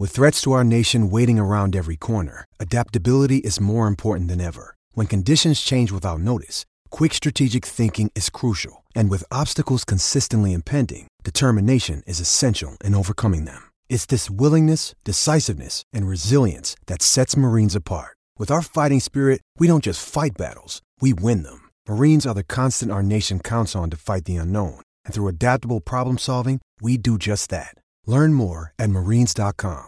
With threats to our nation waiting around every corner, adaptability is more important than ever. When conditions change without notice, quick strategic thinking is crucial. And with obstacles consistently impending, determination is essential in overcoming them. It's this willingness, decisiveness, and resilience that sets Marines apart. With our fighting spirit, we don't just fight battles, we win them. Marines are the constant our nation counts on to fight the unknown. And through adaptable problem solving, we do just that. Learn more at marines.com.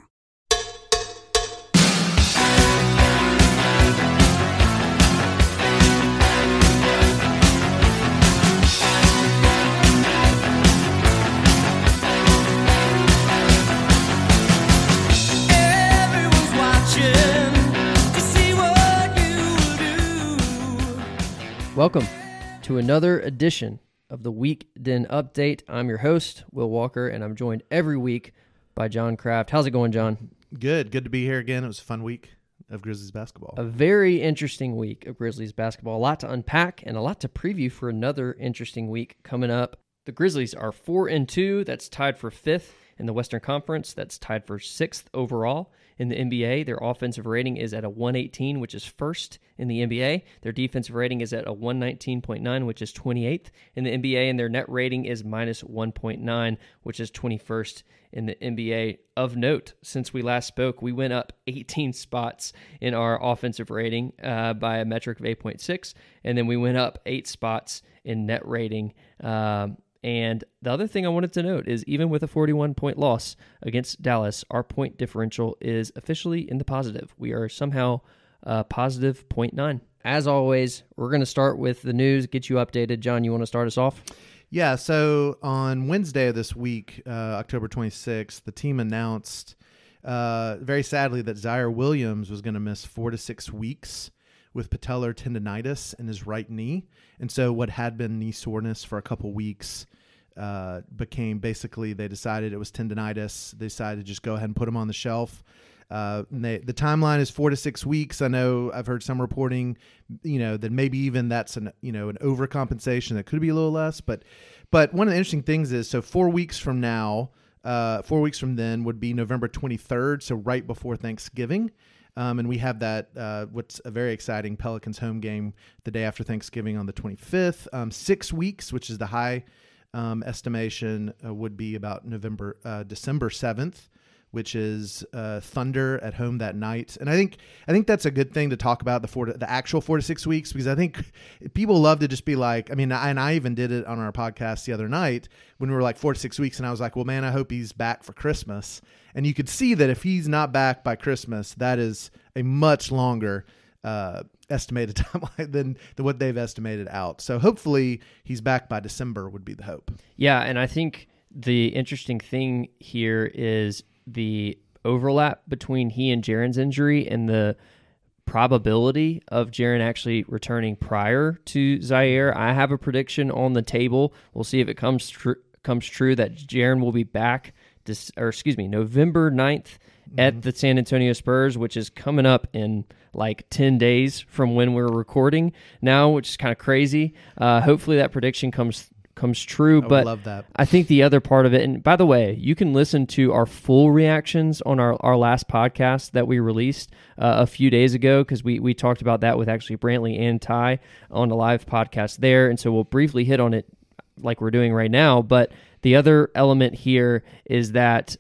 Welcome to another edition of the Weekend Update. I'm your host, Will Walker, and I'm joined every week by John Kraft. How's it going, John? Good to be here again. It was a fun week of Grizzlies basketball. A very interesting week of Grizzlies basketball. A lot to unpack and a lot to preview for another interesting week coming up. The Grizzlies are 4-2. That's tied for 5th in the Western Conference. That's tied for 6th overall in the NBA. Their offensive rating is at a 118, which is 1st in the NBA. Their defensive rating is at a 119.9, which is 28th in the NBA. And their net rating is minus 1.9, which is 21st in the NBA. Of note, since we last spoke, we went up 18 spots in our offensive rating by a metric of 8.6. And then we went up 8 spots in net rating. And the other thing I wanted to note is even with a 41-point loss against Dallas, our point differential is officially in the positive. We are somehow positive 0.9. As always, we're going to start with the news, get you updated. John, you want to start us off? Yeah, so on Wednesday of this week, October 26th, the team announced, very sadly, that Zaire Williams was going to miss 4 to 6 weeks with patellar tendonitis in his right knee. And so what had been knee soreness for a couple weeks became basically, they decided it was tendonitis. They decided to just go ahead and put him on the shelf. The timeline is 4 to 6 weeks. I know I've heard some reporting, that maybe even that's an overcompensation. That could be a little less, but one of the interesting things is, so 4 weeks from now, 4 weeks from then would be November 23rd. So right before Thanksgiving. And we have that, what's a very exciting Pelicans home game the day after Thanksgiving on the 25th. 6 weeks, which is the high estimation, would be about December 7th, which is Thunder at home that night. And I think that's a good thing to talk about, the actual 4 to 6 weeks, because I think people love to just be like, and I even did it on our podcast the other night when we were like 4 to 6 weeks, and I was like, well, man, I hope he's back for Christmas. And you could see that if he's not back by Christmas, that is a much longer estimated timeline than what they've estimated out. So hopefully he's back by December would be the hope. Yeah, and I think the interesting thing here is the overlap between he and Jaren's injury and the probability of Jaren actually returning prior to Zaire. I have a prediction on the table. We'll see if it comes true that Jaren will be back November 9th at the San Antonio Spurs, which is coming up in like 10 days from when we're recording now, which is kind of crazy. Hopefully that prediction comes true. But love that. I think the other part of it, and by the way, you can listen to our full reactions on our last podcast that we released a few days ago, because we talked about that with actually Brantley and Ty on a live podcast there. And so we'll briefly hit on it like we're doing right now. But the other element here is that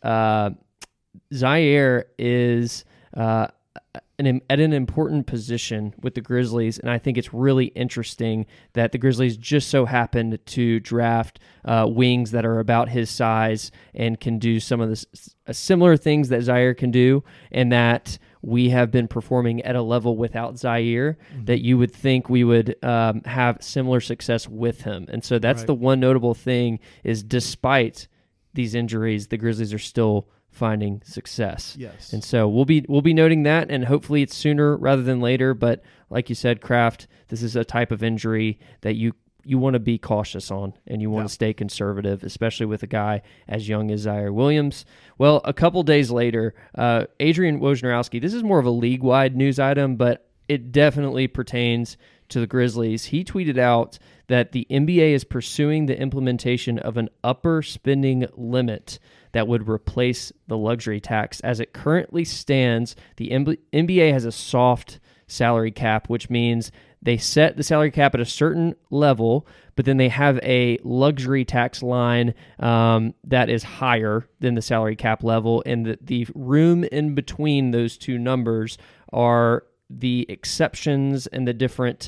Zaire is at an important position with the Grizzlies, and I think it's really interesting that the Grizzlies just so happened to draft wings that are about his size and can do some of the similar things that Zaire can do, and that we have been performing at a level without Zaire that you would think we would have similar success with him. And so that's the one notable thing is, despite these injuries, the Grizzlies are still finding success. Yes. And so we'll be noting that, and hopefully it's sooner rather than later. But like you said, Kraft, this is a type of injury that you want to be cautious on, and you want to stay conservative, especially with a guy as young as Zaire Williams. Well, a couple days later, Adrian Wojnarowski, this is more of a league-wide news item, but it definitely pertains to the Grizzlies, he tweeted out that the NBA is pursuing the implementation of an upper spending limit that would replace the luxury tax. As it currently stands, the NBA has a soft salary cap, which means they set the salary cap at a certain level, but then they have a luxury tax line that is higher than the salary cap level, and the room in between those two numbers are the exceptions and the different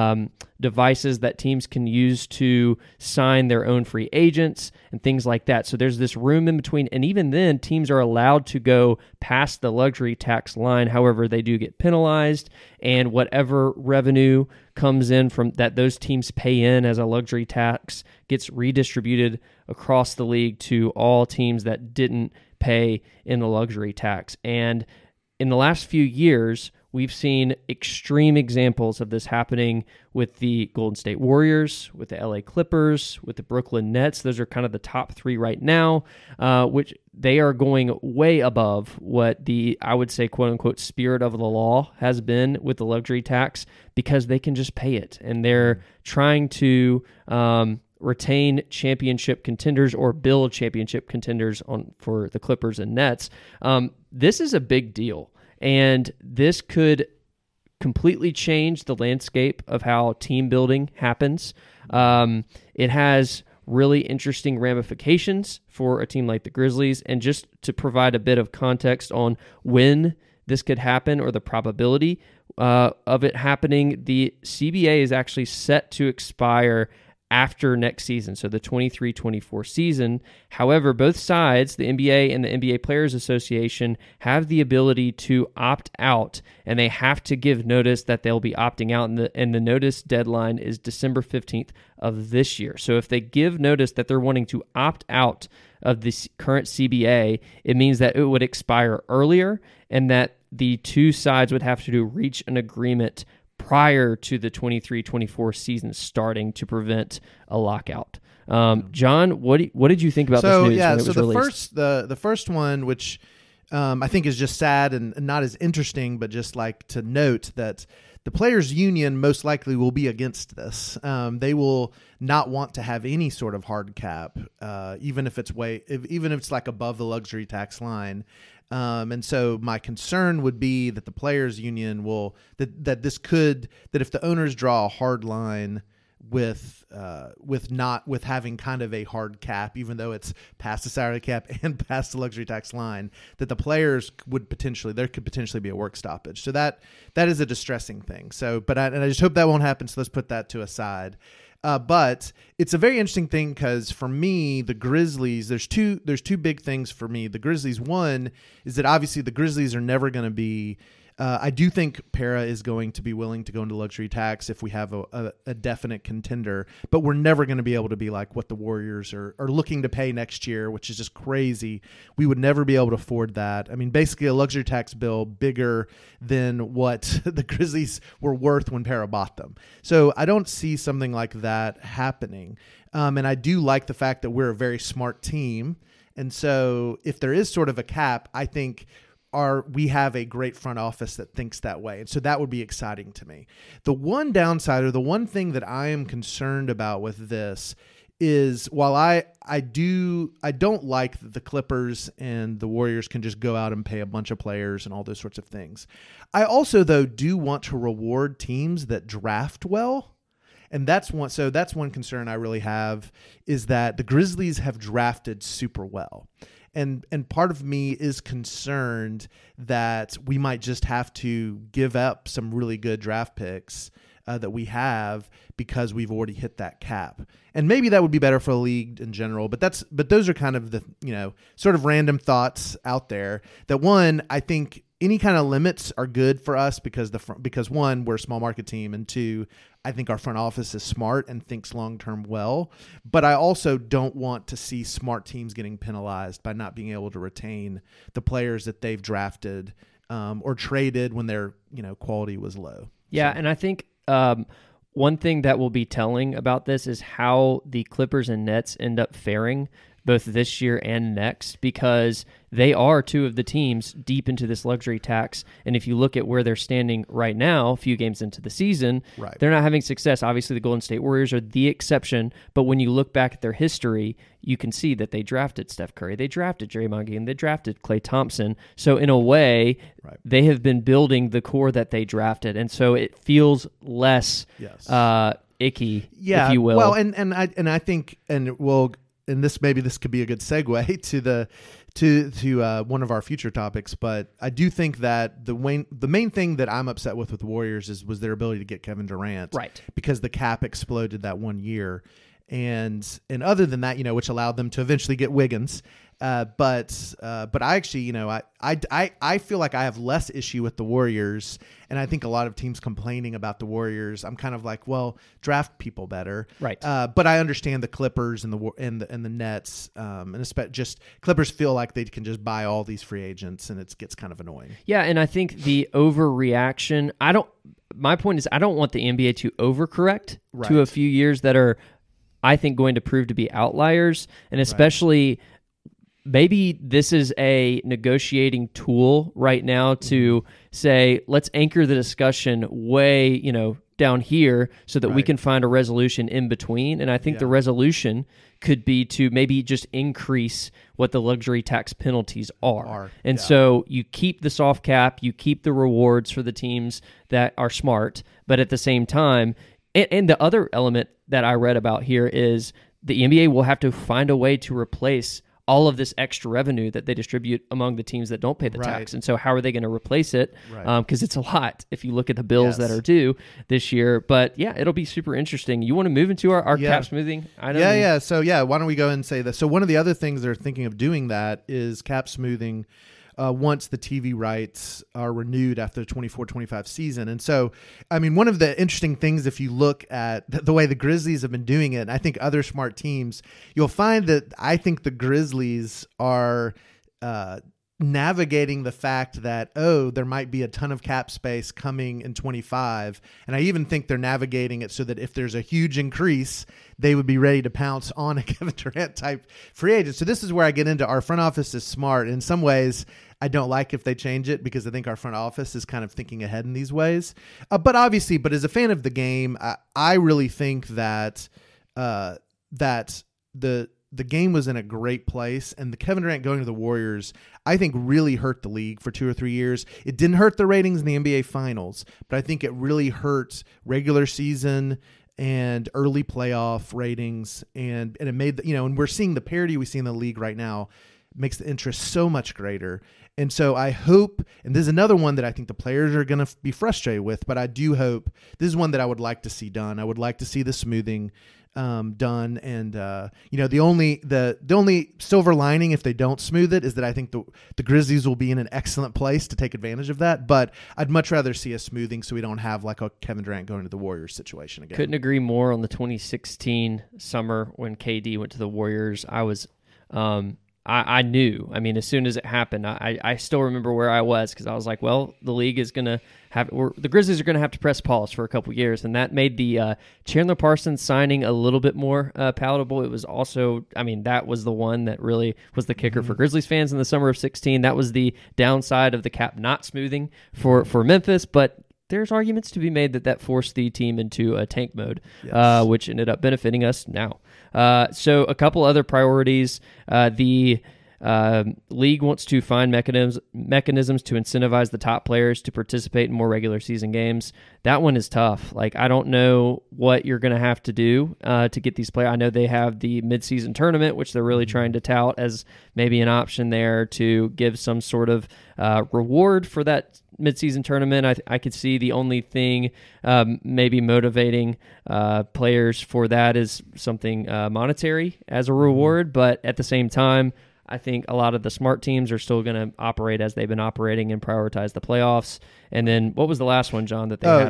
devices that teams can use to sign their own free agents and things like that. So there's this room in between, and even then, teams are allowed to go past the luxury tax line. However, they do get penalized, and whatever revenue comes in from that those teams pay in as a luxury tax gets redistributed across the league to all teams that didn't pay in the luxury tax. And in the last few years, we've seen extreme examples of this happening with the Golden State Warriors, with the LA Clippers, with the Brooklyn Nets. Those are kind of the top three right now, which they are going way above what the, I would say, quote unquote, spirit of the law has been with the luxury tax, because they can just pay it. And they're trying to retain championship contenders or build championship contenders for the Clippers and Nets. This is a big deal. And this could completely change the landscape of how team building happens. It has really interesting ramifications for a team like the Grizzlies. And just to provide a bit of context on when this could happen, or the probability of it happening, the CBA is actually set to expire after next season, so the 23-24 season. However, both sides, the NBA and the NBA Players Association, have the ability to opt out, and they have to give notice that they'll be opting out, and the notice deadline is December 15th of this year. So if they give notice that they're wanting to opt out of the current CBA, it means that it would expire earlier, and that the two sides would have to reach an agreement prior to the 23-24 season starting to prevent a lockout. John, what did you think about this news when it was released? The first one, which I think is just sad and not as interesting, but just like to note that the players' union most likely will be against this. They will not want to have any sort of hard cap, even if it's like above the luxury tax line. And so my concern would be that the players' union that if the owners draw a hard line with having kind of a hard cap, even though it's past the salary cap and past the luxury tax line, that the players could potentially be a work stoppage. So that is a distressing thing. So, I just hope that won't happen. So let's put that to a side. But it's a very interesting thing, because for me, the Grizzlies, there's two big things for me. The Grizzlies, one is that obviously the Grizzlies are never going to be, I do think Para is going to be willing to go into luxury tax if we have a definite contender, but we're never going to be able to be like what the Warriors are looking to pay next year, which is just crazy. We would never be able to afford that. I mean, basically a luxury tax bill bigger than what the Grizzlies were worth when Para bought them. So I don't see something like that happening. And I do like the fact that we're a very smart team. And so if there is sort of a cap, I think we have a great front office that thinks that way. And so that would be exciting to me. The one downside, or the one thing that I am concerned about with this, is while I don't like that the Clippers and the Warriors can just go out and pay a bunch of players and all those sorts of things, I also, though, do want to reward teams that draft well. And that's one concern I really have, is that the Grizzlies have drafted super well. And part of me is concerned that we might just have to give up some really good draft picks that we have, because we've already hit that cap. And maybe that would be better for the league in general. But those are kind of the sort of random thoughts out there. That one, I think any kind of limits are good for us, because one, we're a small market team, and two, I think our front office is smart and thinks long-term well. But I also don't want to see smart teams getting penalized by not being able to retain the players that they've drafted or traded when their quality was low. Yeah, and I think one thing that will be telling about this is how the Clippers and Nets end up faring both this year and next, because they are two of the teams deep into this luxury tax. And if you look at where they're standing right now, a few games into the season, Right. they're not having success. Obviously, the Golden State Warriors are the exception, but when you look back at their history, you can see that they drafted Steph Curry, they drafted Draymond Green, they drafted Klay Thompson. So in a way, Right. they have been building the core that they drafted, and so it feels less Yes. icky, Yeah, if you will. Well, and I think, and this could be a good segue to one of our future topics. But I do think that the main thing that I'm upset with the Warriors was their ability to get Kevin Durant, Right. Because the cap exploded that 1 year, and other than that, which allowed them to eventually get Wiggins. But I actually, I feel like I have less issue with the Warriors, and I think a lot of teams complaining about the Warriors, I'm kind of like, well, draft people better, Right. But I understand the Clippers and the Nets, and especially just Clippers feel like they can just buy all these free agents, and it gets kind of annoying. Yeah, and I think the overreaction. My point is, I don't want the NBA to overcorrect Right. to a few years that are, I think, going to prove to be outliers, and especially. Maybe this is a negotiating tool right now to say, let's anchor the discussion way, down here so that we Right. can find a resolution in between. And I think the resolution could be to maybe just increase what the luxury tax penalties are. And so you keep the soft cap, you keep the rewards for the teams that are smart, but at the same time, and the other element that I read about here is the NBA will have to find a way to replace all of this extra revenue that they distribute among the teams that don't pay the tax. And so how are they going to replace it? Because it's a lot if you look at the bills that are due this year. But yeah, it'll be super interesting. You want to move into our cap smoothing item? Yeah. So why don't we go ahead and say that? So one of the other things they're thinking of doing that is cap smoothing once the TV rights are renewed after the 24-25 season. And so, I mean, one of the interesting things, if you look at the way the Grizzlies have been doing it, and I think other smart teams, you'll find that I think the Grizzlies are navigating the fact that, there might be a ton of cap space coming in 25. And I even think they're navigating it so that if there's a huge increase, they would be ready to pounce on a Kevin Durant type free agent. So this is where I get into our front office is smart. In some ways, I don't like if they change it because I think our front office is kind of thinking ahead in these ways. But as a fan of the game, I really think that the game was in a great place, and the Kevin Durant going to the Warriors, I think, really hurt the league for 2 or 3 years. It didn't hurt the ratings in the NBA Finals, but I think it really hurt regular season and early playoff ratings, and it made and we're seeing the parity we see in the league right now makes the interest so much greater. And so I hope, and this is another one that I think the players are going to be frustrated with, but I do hope this is one that I would like to see done. I would like to see the smoothing done. And, the only silver lining if they don't smooth it is that I think the Grizzlies will be in an excellent place to take advantage of that. But I'd much rather see a smoothing so we don't have like a Kevin Durant going to the Warriors situation again. Couldn't agree more on the 2016 summer when KD went to the Warriors. I was, I knew, as soon as it happened, I still remember where I was because I was like, well, the league is going to the Grizzlies are going to have to press pause for a couple years, and that made the Chandler Parsons signing a little bit more palatable. It was also, that was the one that really was the kicker for Grizzlies fans in the summer of 2016. That was the downside of the cap not smoothing for Memphis, but there's arguments to be made that forced the team into a tank mode, which ended up benefiting us now. So a couple other priorities. The league wants to find mechanisms to incentivize the top players to participate in more regular season games. That one is tough. Like, I don't know what you're going to have to do to get these players. I know they have the midseason tournament, which they're really trying to tout as maybe an option there to give some sort of reward for that midseason tournament. I could see the only thing maybe motivating players for that is something monetary as a reward, but at the same time, I think a lot of the smart teams are still going to operate as they've been operating and prioritize the playoffs. And then what was the last one, John, that they had?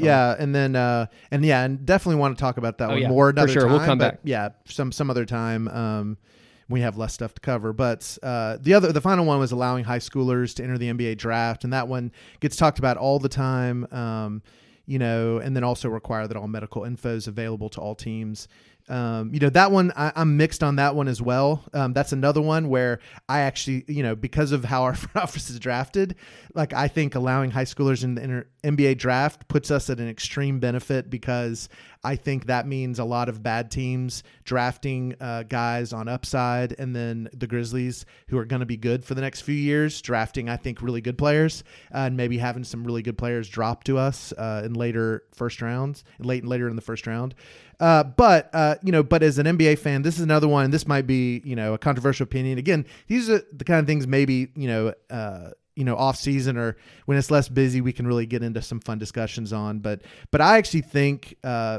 And definitely want to talk about that one more another for sure. time. We'll come back. Yeah, some other time. We have less stuff to cover, but the final one was allowing high schoolers to enter the NBA draft, and that one gets talked about all the time. And then also require that all medical info is available to all teams. That one, I'm mixed on that one as well. That's another one where I actually, because of how our front office is drafted, like I think allowing high schoolers in the NBA draft puts us at an extreme benefit, because I think that means a lot of bad teams drafting guys on upside, and then the Grizzlies, who are going to be good for the next few years, drafting, I think, really good players, and maybe having some really good players drop to us in later in the first round. But as an NBA fan, this is another one. This might be, a controversial opinion. Again, these are the kind of things maybe, off season or when it's less busy, we can really get into some fun discussions on. But I actually think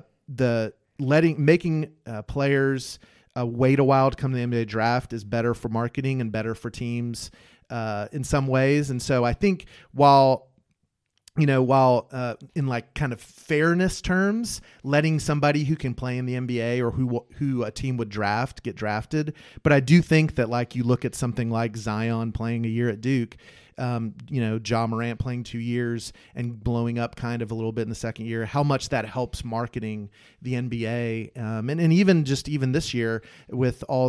making players wait a while to come to the NBA draft is better for marketing and better for teams in some ways. And so I think while in like kind of fairness terms, letting somebody who can play in the NBA or who a team would draft get drafted. But I do think that, like, you look at something like Zion playing a year at Duke, Ja Morant playing 2 years and blowing up kind of a little bit in the second year, how much that helps marketing the NBA. And even this year with all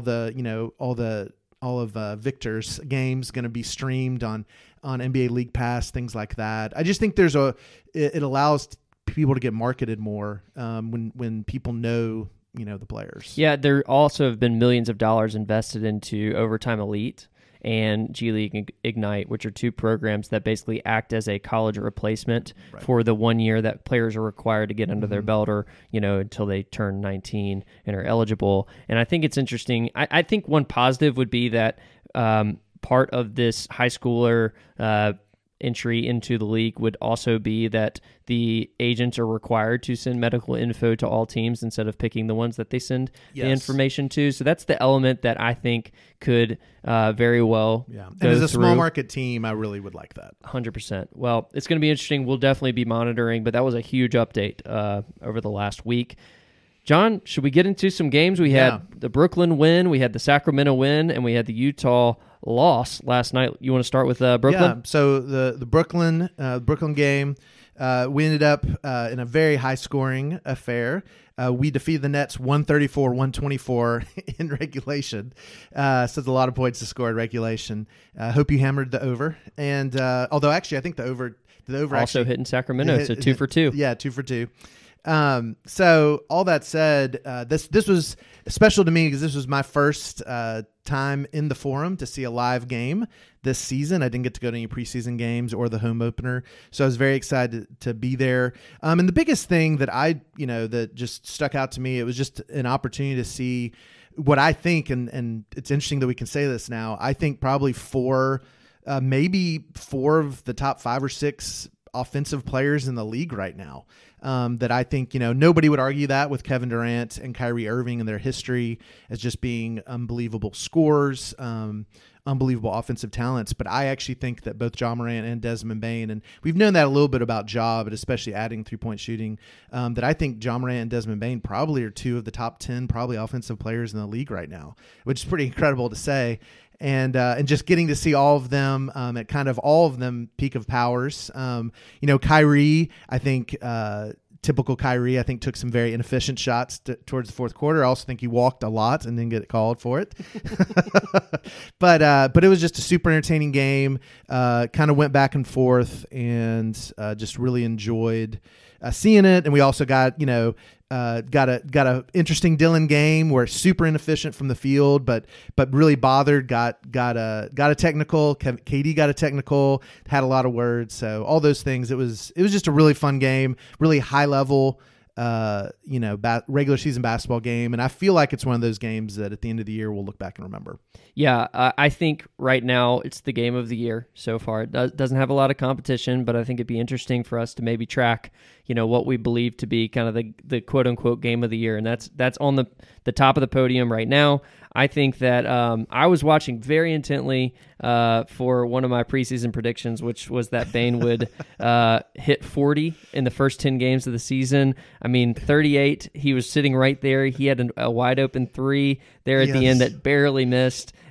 of Victor's games going to be streamed on NBA League Pass, things like that. I just think it allows people to get marketed more when people know, the players. Yeah, there also have been millions of dollars invested into Overtime Elite and G League Ignite, which are two programs that basically act as a college replacement for the 1 year that players are required to get under their belt, or until they turn 19 and are eligible. And I think it's interesting. I think one positive would be that part of this high schooler entry into the league would also be that the agents are required to send medical info to all teams instead of picking the ones that they send the information to. So that's the element that I think could very well go and as a through. small market team, I really would like that. 100%. Well, it's going to be interesting. We'll definitely be monitoring, but that was a huge update over the last week. John, should we get into some games? We had the Brooklyn win, we had the Sacramento win, and we had the Utah loss last night. You want to start with Brooklyn? Yeah, so the Brooklyn game, we ended up in a very high-scoring affair. We defeated the Nets 134-124 in regulation. So it's a lot of points to score in regulation. Hope you hammered the over. And although actually I think the over also actually hit in Sacramento, so 2 for 2. Yeah, 2 for 2. So all that said, this was special to me because this was my first time in the Forum to see a live game this season. I didn't get to go to any preseason games or the home opener, so I was very excited to be there. And the biggest thing that that just stuck out to me, it was just an opportunity to see what I think, and it's interesting that we can say this now. I think probably maybe four of the top 5 or 6 offensive players in the league right now. That I think, nobody would argue that with Kevin Durant and Kyrie Irving and their history as just being unbelievable scorers, unbelievable offensive talents. But I actually think that both Ja Morant and Desmond Bane, and we've known that a little bit about Ja, but especially adding 3-point shooting, that I think Ja Morant and Desmond Bane probably are 2 of the top 10 probably offensive players in the league right now, which is pretty incredible to say. And just getting to see all of them at kind of all of them peak of powers. Kyrie, I think typical Kyrie, I think took some very inefficient shots towards the fourth quarter. I also think he walked a lot and didn't get called for it. But it was just a super entertaining game. Kind of went back and forth, and just really enjoyed seeing it. And we also got a interesting Dillon game where super inefficient from the field, but really bothered. Got a technical. KD got a technical. Had a lot of words. So all those things. It was just a really fun game. Really high level. Regular season basketball game, and I feel like it's one of those games that at the end of the year we'll look back and remember. Yeah, I think right now it's the game of the year so far. It doesn't have a lot of competition, but I think it'd be interesting for us to maybe track, what we believe to be kind of the quote unquote game of the year, and that's on the top of the podium right now. I think that I was watching very intently for one of my preseason predictions, which was that Bane would hit 40 in the first 10 games of the season. I mean, 38, he was sitting right there. He had a wide open 3 there at the end that barely missed.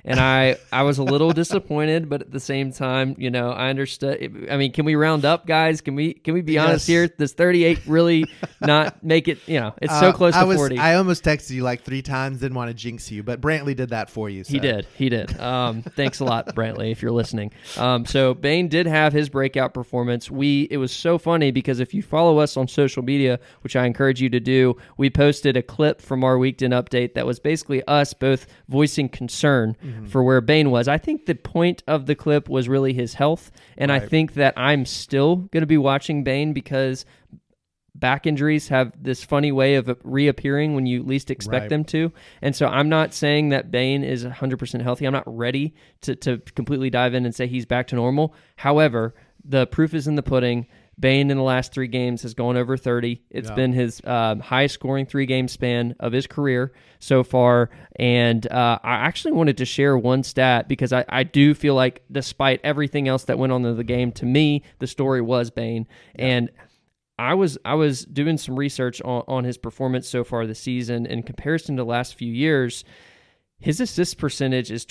and I was a little disappointed, but at the same time, I understood. I mean, can we round up, guys? Can we be honest here? Does 38 really not make it? It's so close to 40. I almost texted you like 3 times, didn't want to jinx you, but Brantley did that for you. So. He did. Thanks a lot, Brantley, if you're listening. So Bane did have his breakout performance. It was so funny because if you follow us on social media, which I encourage you to do, we posted a clip from our weekend update that was basically us both voicing concern for where Bane was. I think the point of the clip was really his health, and I think that I'm still going to be watching Bane because back injuries have this funny way of reappearing when you least expect them to. And so I'm not saying that Bane is 100% healthy. I'm not ready to completely dive in and say he's back to normal. However, the proof is in the pudding. Bane in the last 3 games has gone over 30. It's been his highest scoring 3-game span of his career so far. And I actually wanted to share one stat because I do feel like despite everything else that went on in the game, to me, the story was Bane. And I was doing some research on his performance so far this season in comparison to the last few years. His assist percentage is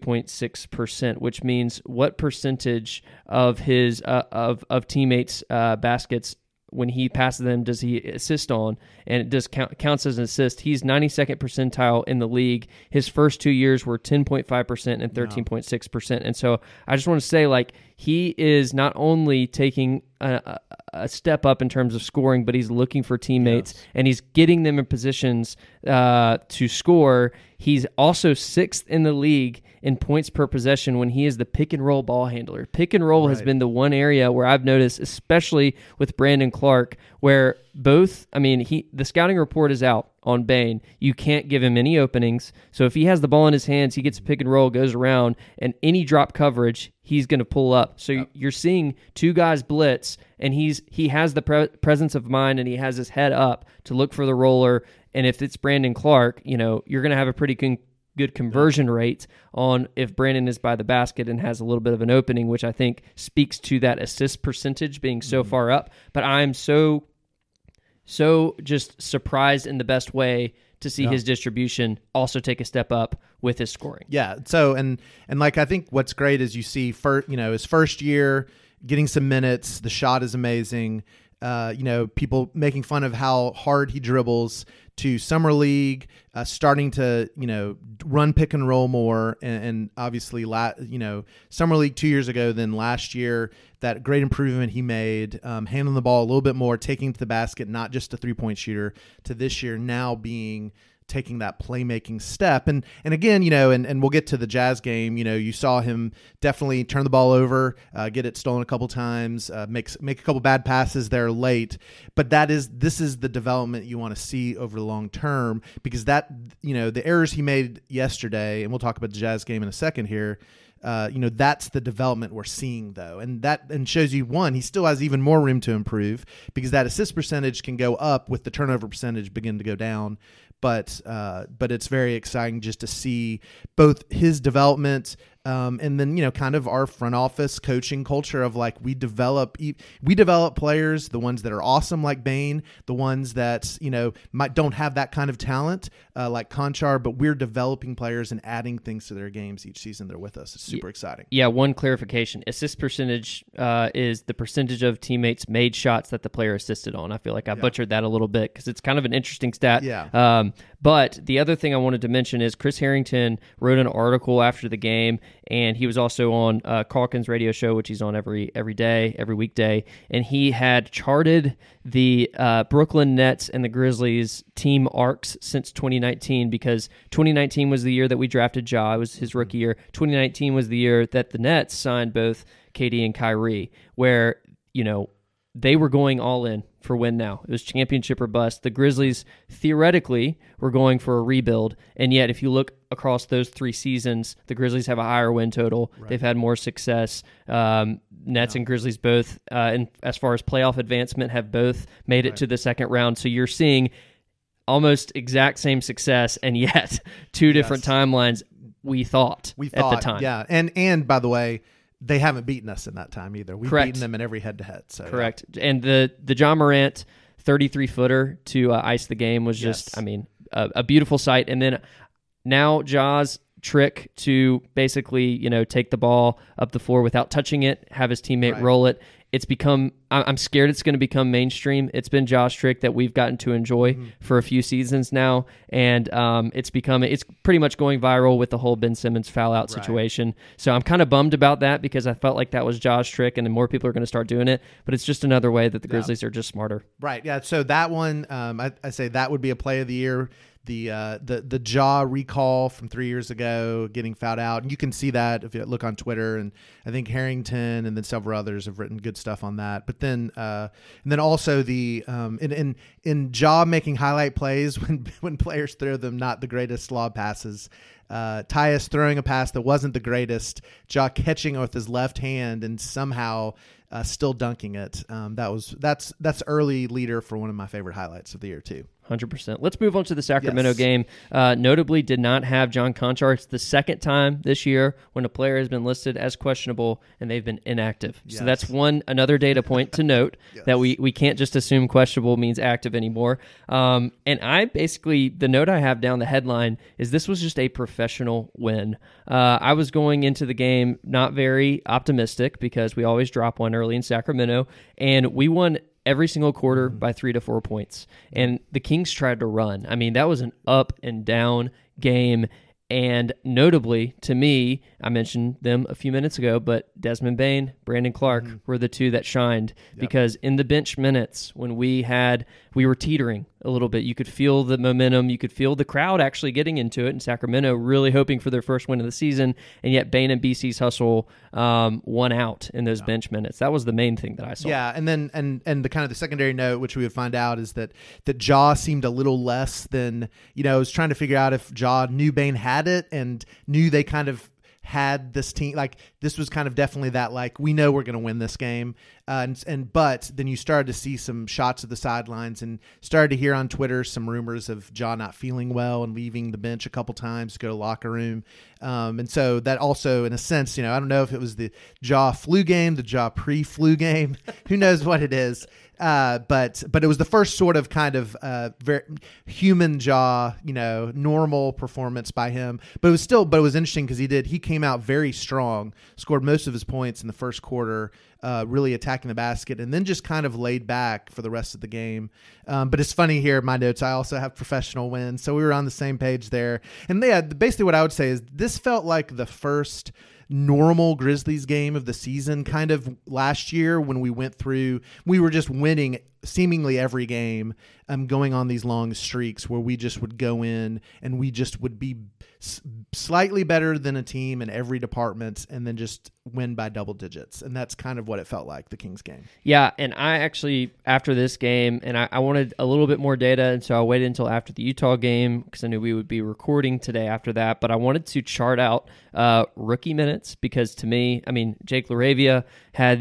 22.6%, which means what percentage of his of teammates' baskets when he passes them does he assist on, and it does counts as an assist. He's 92nd percentile in the league. His first 2 years were 10.5% and 13.6%. And so I just want to say, like, he is not only taking a step up in terms of scoring, but he's looking for teammates and he's getting them in positions to score. He's also 6th in the league in points per possession when he is the pick and roll ball handler. Pick and roll has been the one area where I've noticed, especially with Brandon Clarke, where the scouting report is out on Bane. You can't give him any openings. So if he has the ball in his hands, he gets a pick and roll, goes around, and any drop coverage, he's going to pull up. So you're seeing 2 guys blitz, and he has the presence of mind, and he has his head up to look for the roller. And if it's Brandon Clarke, you're going to have a pretty good conversion rate on if Brandon is by the basket and has a little bit of an opening, which I think speaks to that assist percentage being so far up. But I'm so just surprised in the best way to see his distribution also take a step up with his scoring. Yeah. So, and like, I think what's great is you see his first year getting some minutes, the shot is amazing. People making fun of how hard he dribbles, to summer league, starting to, run pick and roll more. And obviously, summer league 2 years ago, then last year, that great improvement he made, handling the ball a little bit more, taking it to the basket, not just a 3-point shooter, to this year now taking that playmaking step. And again, and we'll get to the Jazz game, you saw him definitely turn the ball over, get it stolen a couple times, make a couple bad passes there late. But this is the development you want to see over the long term, because that, the errors he made yesterday, and we'll talk about the Jazz game in a second here, that's the development we're seeing, though. And shows you, one, he still has even more room to improve, because that assist percentage can go up with the turnover percentage begin to go down. But it's very exciting just to see both his development and then, kind of our front office coaching culture of, like, we develop players, the ones that are awesome like Bane, the ones that, don't have that kind of talent like Konchar, but we're developing players and adding things to their games each season they're with us. It's super exciting. Yeah, one clarification. Assist percentage is the percentage of teammates made shots that the player assisted on. I feel like I butchered that a little bit because it's kind of an interesting stat. Yeah. But the other thing I wanted to mention is Chris Harrington wrote an article after the game, and he was also on Calkins radio show, which he's on every day, every weekday, and he had charted the Brooklyn Nets and the Grizzlies team arcs since 2019, because 2019 was the year that we drafted Ja. It was his rookie year. 2019 was the year that the Nets signed both KD and Kyrie, where, they were going all in for win now. It was championship or bust. The Grizzlies theoretically were going for a rebuild, and yet if you look across those 3 seasons, the Grizzlies have a higher win total. Right. They've had more success. Nets and Grizzlies both, and as far as playoff advancement, have both made it to the second round. So you're seeing almost exact same success, and yet 2 different timelines we thought at the time. Yeah, and by the way, they haven't beaten us in that time either. We've Correct. beaten them in every head-to-head. So, correct. Yeah. And the Ja Morant 33-footer to ice the game was just, a beautiful sight. And then now Ja's trick to basically, take the ball up the floor without touching it, have his teammate roll it. It's become, I'm scared it's going to become mainstream. It's been Josh trick that we've gotten to enjoy for a few seasons now, and it's pretty much going viral with the whole Ben Simmons foul out situation. So I'm kind of bummed about that because I felt like that was Josh trick, and then more people are going to start doing it. But it's just another way that the Grizzlies are just smarter. Right. Yeah. So that one, I say that would be a play of the year. The Ja recall from 3 years ago, getting fouled out, and you can see that if you look on Twitter, and I think Harrington and then several others have written good stuff on that. But then and then also the in Ja making highlight plays when players throw them not the greatest lob passes. Tyus throwing a pass that wasn't the greatest, Ja catching it with his left hand and somehow still dunking it. That's early leader for one of my favorite highlights of the year too. 100%. Let's move on to the Sacramento game. Notably did not have John Konchar. It's the second time this year when a player has been listed as questionable and they've been inactive. So that's another data point to note that we can't just assume questionable means active anymore. And the note I have down the headline is this was just a professional win. I was going into the game not very optimistic because we always drop one early in Sacramento, and we won every single quarter by 3 to 4 points. And the Kings tried to run. I mean, that was an up and down game. And notably, to me, I mentioned them a few minutes ago, but Desmond Bane, Brandon Clark were the two that shined because in the bench minutes when we were teetering a little bit. You could feel the momentum. You could feel the crowd actually getting into it in Sacramento, really hoping for their first win of the season, and yet Bane and BC's hustle won out in those bench minutes. That was the main thing that I saw. Yeah, and then and the kind of the secondary note, which we would find out, is that Ja seemed a little less than, I was trying to figure out if Ja knew Bane had it and knew they kind of had this team, like this was kind of definitely that, like, we know we're going to win this game. But then you started to see some shots of the sidelines and started to hear on Twitter some rumors of Ja not feeling well and leaving the bench a couple times to go to the locker room. And so that also, in a sense, I don't know if it was the Ja flu game, the Ja pre-flu game, who knows what it is. But it was the first sort of kind of very human Ja, normal performance by him. But it was interesting because he came out very strong, scored most of his points in the first quarter, really attacking the basket, and then just kind of laid back for the rest of the game. But it's funny here in my notes, I also have professional wins, so we were on the same page there. And basically what I would say is this felt like the first normal Grizzlies game of the season, kind of last year when we were just winning seemingly every game, going on these long streaks where we just would go in and we just would be slightly better than a team in every department and then just win by double digits. And that's kind of what it felt like, the Kings game. Yeah, and I actually, after this game, and I wanted a little bit more data, and so I waited until after the Utah game because I knew we would be recording today after that, but I wanted to chart out rookie minutes because to me, Jake LaRavia had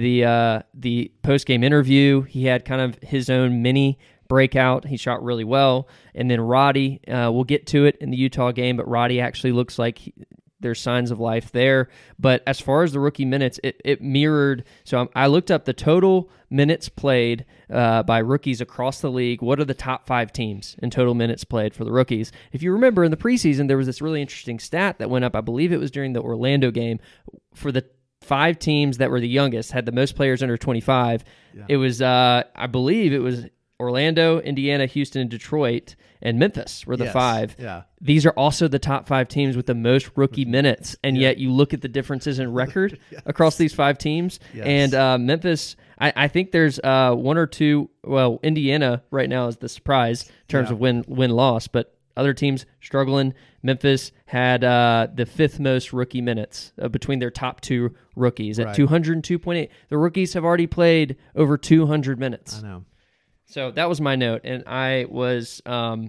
the post-game interview. He had kind of his own mini breakout. He shot really well. And then Roddy, we'll get to it in the Utah game, but Roddy actually looks like there's signs of life there. But as far as the rookie minutes, it mirrored. So I looked up the total minutes played by rookies across the league. What are the top 5 teams in total minutes played for the rookies? If you remember in the preseason, there was this really interesting stat that went up. I believe it was during the Orlando game. For the 5 teams that were the youngest, had the most players under 25. Yeah. It was, I believe it was Orlando, Indiana, Houston, and Detroit, and Memphis were the 5. Yeah. These are also the top 5 teams with the most rookie minutes, and yet you look at the differences in record across these 5 teams. Yes. And Memphis, I think there's 1 or 2. Well, Indiana right now is the surprise in terms of win-loss, but other teams struggling. Memphis had the 5th most rookie minutes between their top 2 rookies at 202.8. The rookies have already played over 200 minutes. I know. So that was my note, and I was,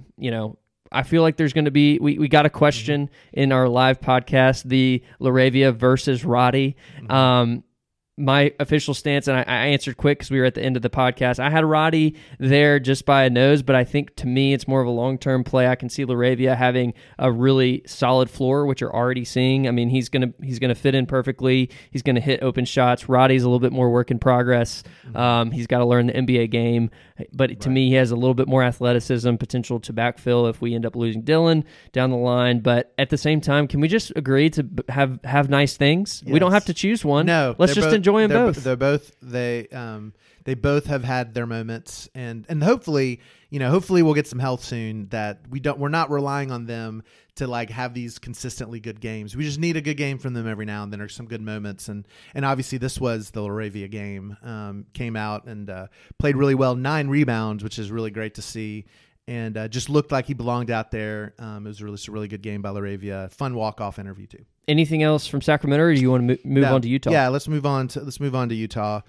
I feel like there's going to be, we got a question in our live podcast, the LaRavia versus Roddy. my official stance, and I answered quick because we were at the end of the podcast. I had Roddy there just by a nose, but I think to me it's more of a long-term play. I can see LaRavia having a really solid floor, which you're already seeing. I mean, he's gonna fit in perfectly. He's gonna hit open shots. Roddy's a little bit more work in progress. He's got to learn the NBA game, but to me, he has a little bit more athleticism, potential to backfill if we end up losing Dylan down the line. But at the same time, can we just agree to have nice things? Yes. We don't have to choose one. No, let's just enjoy them both. They're both they both have had their moments, and hopefully we'll get some health soon. That we're not relying on them to like have these consistently good games. We just need a good game from them every now and then, or some good moments. And obviously this was the LaRavia game. Came out and played really well, 9 rebounds, which is really great to see. And just looked like he belonged out there. It was a really good game by LaRavia. Fun walk-off interview too. Anything else from Sacramento, or do you want to move on to Utah? Yeah, let's move on to Utah.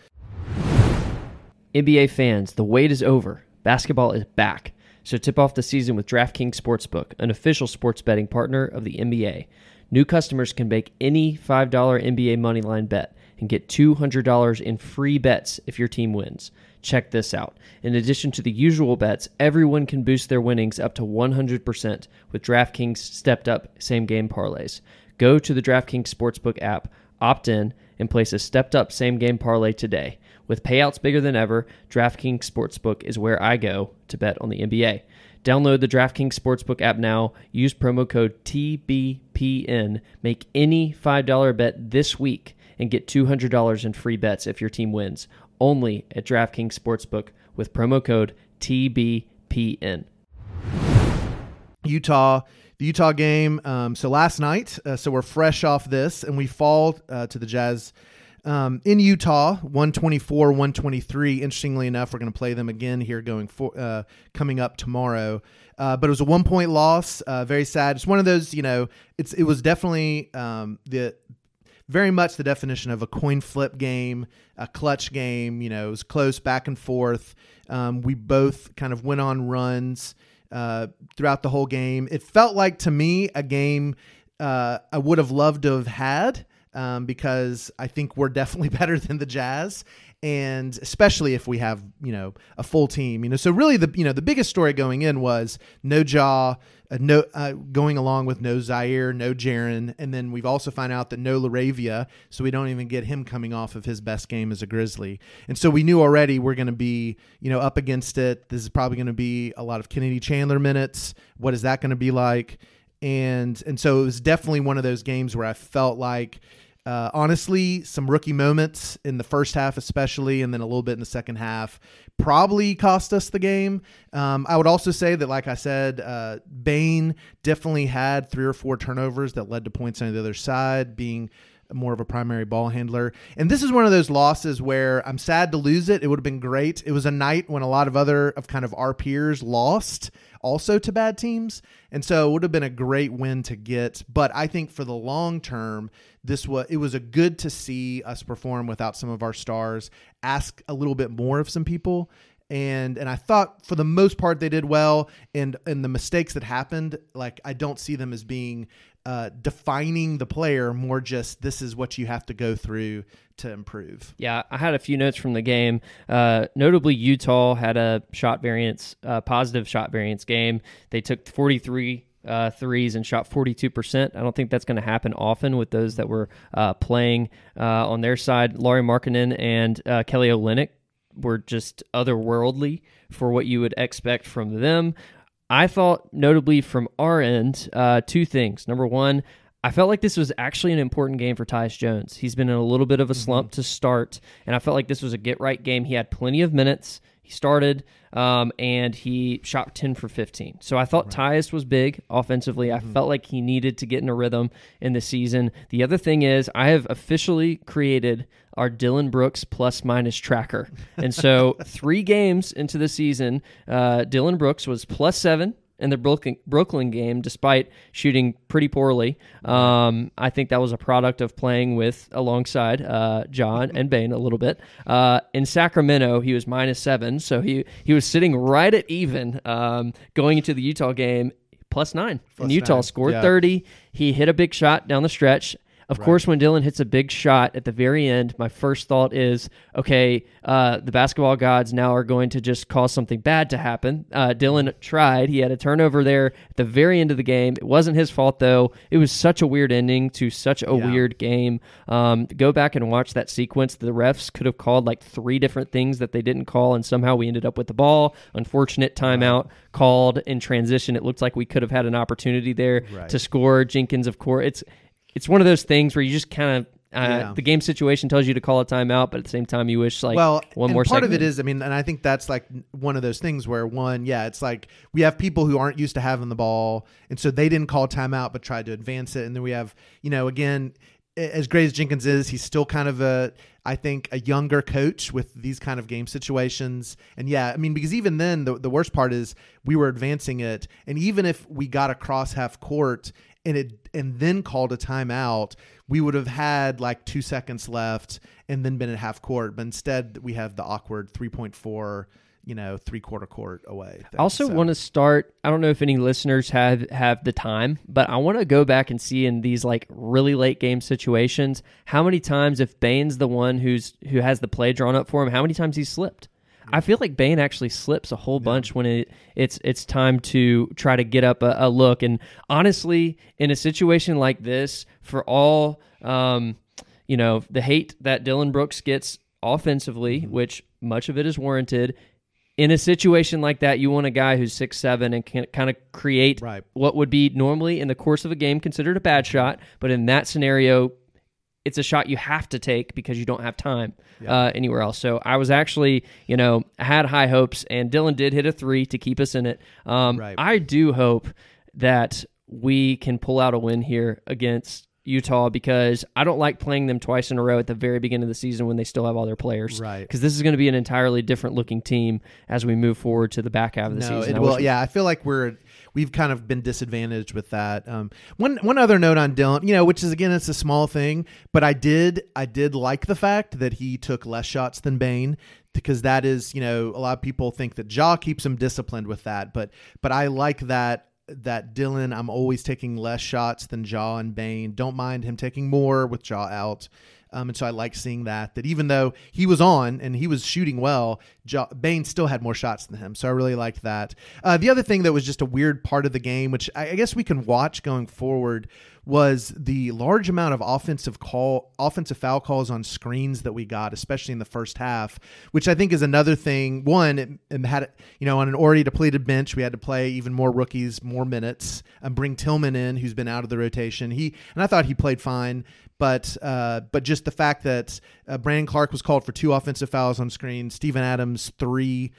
NBA fans, the wait is over. Basketball is back. So tip off the season with DraftKings Sportsbook, an official sports betting partner of the NBA. New customers can make any $5 NBA moneyline bet and get $200 in free bets if your team wins. Check this out. In addition to the usual bets, everyone can boost their winnings up to 100% with DraftKings stepped-up same-game parlays. Go to the DraftKings Sportsbook app, opt in, and place a stepped-up same-game parlay today. With payouts bigger than ever, DraftKings Sportsbook is where I go to bet on the NBA. Download the DraftKings Sportsbook app now. Use promo code TBPN. Make any $5 bet this week and get $200 in free bets if your team wins. Only at DraftKings Sportsbook with promo code TBPN. The Utah game. So last night, so we're fresh off this, and we fall to the Jazz in Utah, 124-123. Interestingly enough, we're going to play them again here coming up tomorrow. But it was a 1-point loss. Very sad. It's one of those, it was definitely very much the definition of a coin flip game, a clutch game. It was close back and forth. We both kind of went on runs throughout the whole game. It felt like, to me, a game I would have loved to have had, because I think we're definitely better than the Jazz, and especially if we have, a full team. So really the biggest story going in was no Ja, going along with no Zaire, no Jaren, and then we've also found out that no LaRavia, so we don't even get him coming off of his best game as a Grizzly. And so we knew already we're going to be, up against it. This is probably going to be a lot of Kennedy Chandler minutes. What is that going to be like? And so it was definitely one of those games where I felt like, honestly, some rookie moments in the first half especially, and then a little bit in the second half, probably cost us the game. I would also say that, like I said, Bane definitely had 3 or 4 turnovers that led to points on the other side, being more of a primary ball handler. And this is one of those losses where I'm sad to lose it. It would have been great. It was a night when a lot of our peers lost also to bad teams. And so it would have been a great win to get. But I think for the long term, it was a good to see us perform without some of our stars, ask a little bit more of some people. And I thought for the most part they did well. And the mistakes that happened, like, I don't see them as being defining the player, more just this is what you have to go through to improve. Yeah, I had a few notes from the game. Notably, Utah had a positive shot variance game. They took 43 threes and shot 42%. I don't think that's going to happen often with those that were playing on their side. Lauri Markkanen and Kelly Olynyk were just otherworldly for what you would expect from them. I thought, notably from our end, 2 things. Number one, I felt like this was actually an important game for Tyus Jones. He's been in a little bit of a slump to start, and I felt like this was a get-right game. He had plenty of minutes. He started, and he shot 10 for 15. So I thought Tyus was big offensively. I felt like he needed to get in a rhythm in the season. The other thing is I have officially created our Dylan Brooks plus-minus tracker. And so 3 games into the season, Dylan Brooks was +7 in the Brooklyn game, despite shooting pretty poorly. I think that was a product of playing alongside John and Bane a little bit. In Sacramento, he was -7, so he was sitting right at even going into the Utah game, +9. And Utah scored 30. He hit a big shot down the stretch. Of course, when Dylan hits a big shot at the very end, my first thought is, okay, the basketball gods now are going to just cause something bad to happen. Dylan tried. He had a turnover there at the very end of the game. It wasn't his fault, though. It was such a weird ending to such a weird game. Go back and watch that sequence. The refs could have called like 3 different things that they didn't call, and somehow we ended up with the ball. Unfortunate timeout called in transition. It looked like we could have had an opportunity there to score. Jenkins, of course. It's one of those things where you just kind of the game situation tells you to call a timeout, but at the same time you wish one more part segment. of it is, and I think that's like one of those things where it's like we have people who aren't used to having the ball, and so they didn't call timeout but tried to advance it, and then we have, again, as great as Jenkins is, he's still kind of I think a younger coach with these kind of game situations. And because even then the worst part is we were advancing it, and even if we got across half court and then called a timeout, we would have had like 2 seconds left and then been at half court. But instead we have the awkward 3.4, 3/4 court away. I also want to start, I don't know if any listeners have the time, but I want to go back and see in these like really late game situations, how many times, if Bain's the one who has the play drawn up for him, how many times he's slipped. I feel like Bain actually slips a whole bunch when it's time to try to get up a look. And honestly, in a situation like this, for all the hate that Dylan Brooks gets offensively, which much of it is warranted, in a situation like that, you want a guy who's 6'7" and can kind of create what would be normally in the course of a game considered a bad shot, but in that scenario, it's a shot you have to take because you don't have time anywhere else. So I was actually, I had high hopes, and Dylan did hit a 3 to keep us in it. I do hope that we can pull out a win here against Utah, because I don't like playing them twice in a row at the very beginning of the season when they still have all their players. Right. Because this is going to be an entirely different looking team as we move forward to the back half of the season. I feel like we've kind of been disadvantaged with that. One other note on Dylan, which is, again, it's a small thing, but I did like the fact that he took less shots than Bain, because that is, a lot of people think that Ja keeps him disciplined with that, but I like that Dylan, I'm always taking less shots than Ja and Bain. Don't mind him taking more with Ja out. And so I like seeing that even though he was on and he was shooting well, Bain still had more shots than him. So I really liked that. The other thing that was just a weird part of the game, which I guess we can watch going forward, was the large amount of offensive foul calls on screens that we got, especially in the first half, which I think is another thing. One, it had, on an already depleted bench, we had to play even more rookies, more minutes, and bring Tillman in, who's been out of the rotation. And I thought he played fine, but just the fact that Brandon Clark was called for 2 offensive fouls on screen, Steven Adams 3.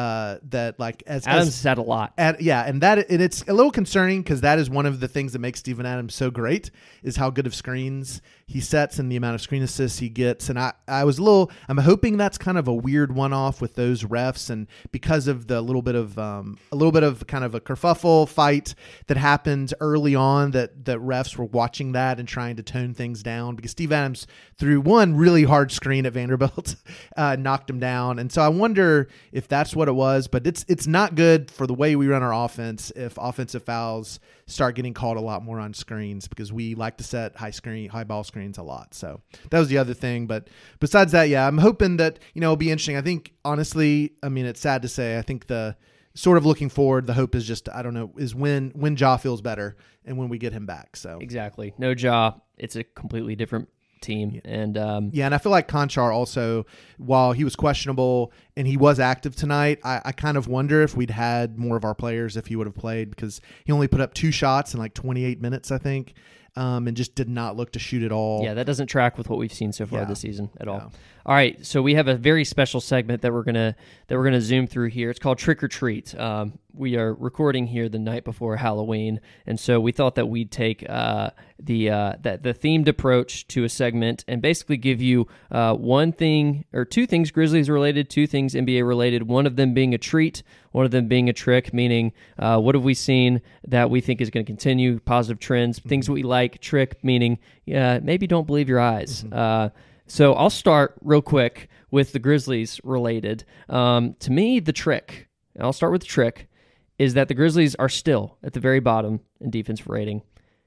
Adams had a lot. And it's a little concerning, because that is one of the things that makes Steven Adams so great, is how good of screens he sets and the amount of screen assists he gets. And I'm hoping that's kind of a weird one-off with those refs, and because of the little bit of kind of a kerfuffle fight that happened early on, that refs were watching that and trying to tone things down, because Steve Adams threw one really hard screen at Vanderbilt, knocked him down. And so I wonder if that's what it was, but it's not good for the way we run our offense if offensive fouls start getting called a lot more on screens, because we like to set high ball screens a lot. So that was the other thing. But besides that, I'm hoping that, it'll be interesting. I think, honestly, it's sad to say, I think the sort of looking forward, the hope is just, I don't know, is when Ja feels better and when we get him back. So exactly. No Ja, it's a completely different team. And and I feel like Conchar also, while he was questionable and he was active tonight, I kind of wonder if we'd had more of our players if he would have played, because he only put up 2 shots in like 28 minutes, I think, and just did not look to shoot at all. Yeah, that doesn't track with what we've seen so far this season at all. All right, so we have a very special segment that we're gonna zoom through here. It's called Trick or Treat. We are recording here the night before Halloween, and so we thought that we'd take the themed approach to a segment and basically give you one thing or 2 things Grizzlies related, 2 things NBA related, one of them being a treat, one of them being a trick, meaning what have we seen that we think is going to continue, positive trends, things we like, trick, meaning maybe don't believe your eyes. So I'll start real quick with the Grizzlies related. To me, the trick, and I'll start with the trick, is that the Grizzlies are still at the very bottom in defensive rating.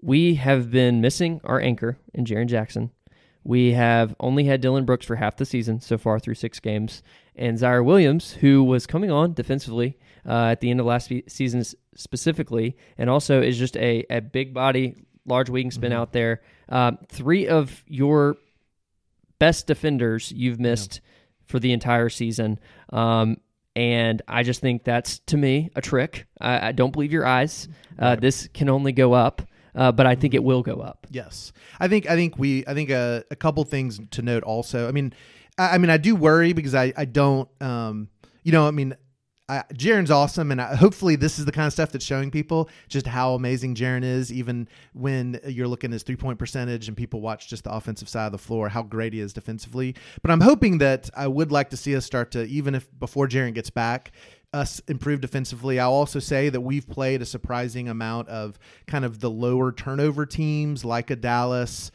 we have been missing our anchor in Jaren Jackson. We have only had Dylan Brooks for half the season so far through 6 games. And Zaire Williams, who was coming on defensively at the end of last season specifically, and also is just a big body, large wingspan out there. 3 of your best defenders you've missed for the entire season. And I just think that's, to me, a trick. I don't believe your eyes. This can only go up, but I think it will go up. Yes, I think a couple things to note also. I mean, I do worry because I don't. Jaren's awesome, and hopefully this is the kind of stuff that's showing people just how amazing Jaren is, even when you're looking at his 3-point percentage and people watch just the offensive side of the floor, how great he is defensively. But I'm hoping that I would like to see us start to, even if before Jaren gets back, us improve defensively. I'll also say that we've played a surprising amount of kind of the lower turnover teams, like a Dallas,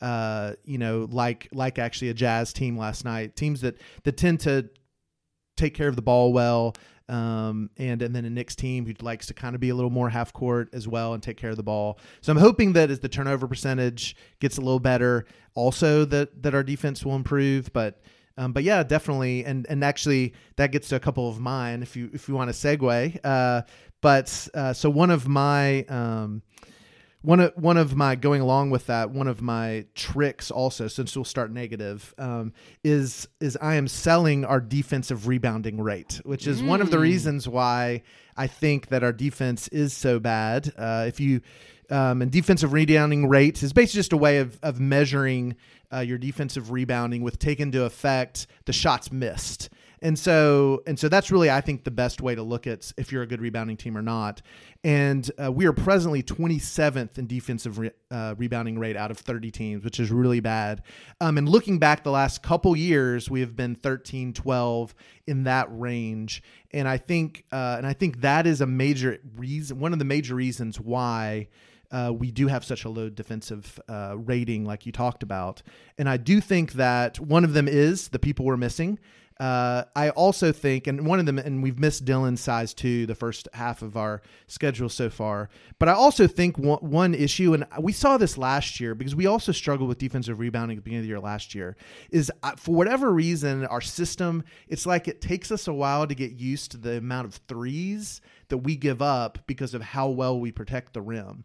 like actually a Jazz team last night, teams that tend to take care of the ball well. And then a Knicks team who likes to kind of be a little more half court as well and take care of the ball. So I'm hoping that as the turnover percentage gets a little better, also that our defense will improve. But yeah, definitely. And actually that gets to a couple of mine if you want to segue. So one of my going along with that, one of my tricks also, since we'll start negative, is I am selling our defensive rebounding rate, which is one of the reasons why I think that our defense is so bad. And defensive rebounding rate is basically just a way of measuring your defensive rebounding with taking into effect the shots missed. And so that's really, I think, the best way to look at if you're a good rebounding team or not. And we are presently 27th in defensive rebounding rate out of 30 teams, which is really bad. And looking back the last couple years, we have been 13, 12 in that range. And I think that is a major reason, one of the major reasons why we do have such a low defensive rating, like you talked about. And I do think that one of them is the people we're missing. I also think, and one of them, and we've missed Dylan's size too, the first half of our schedule so far. But I also think one issue, and we saw this last year because we also struggled with defensive rebounding at the beginning of the year last year, is for whatever reason, our system, it's like it takes us a while to get used to the amount of threes that we give up because of how well we protect the rim.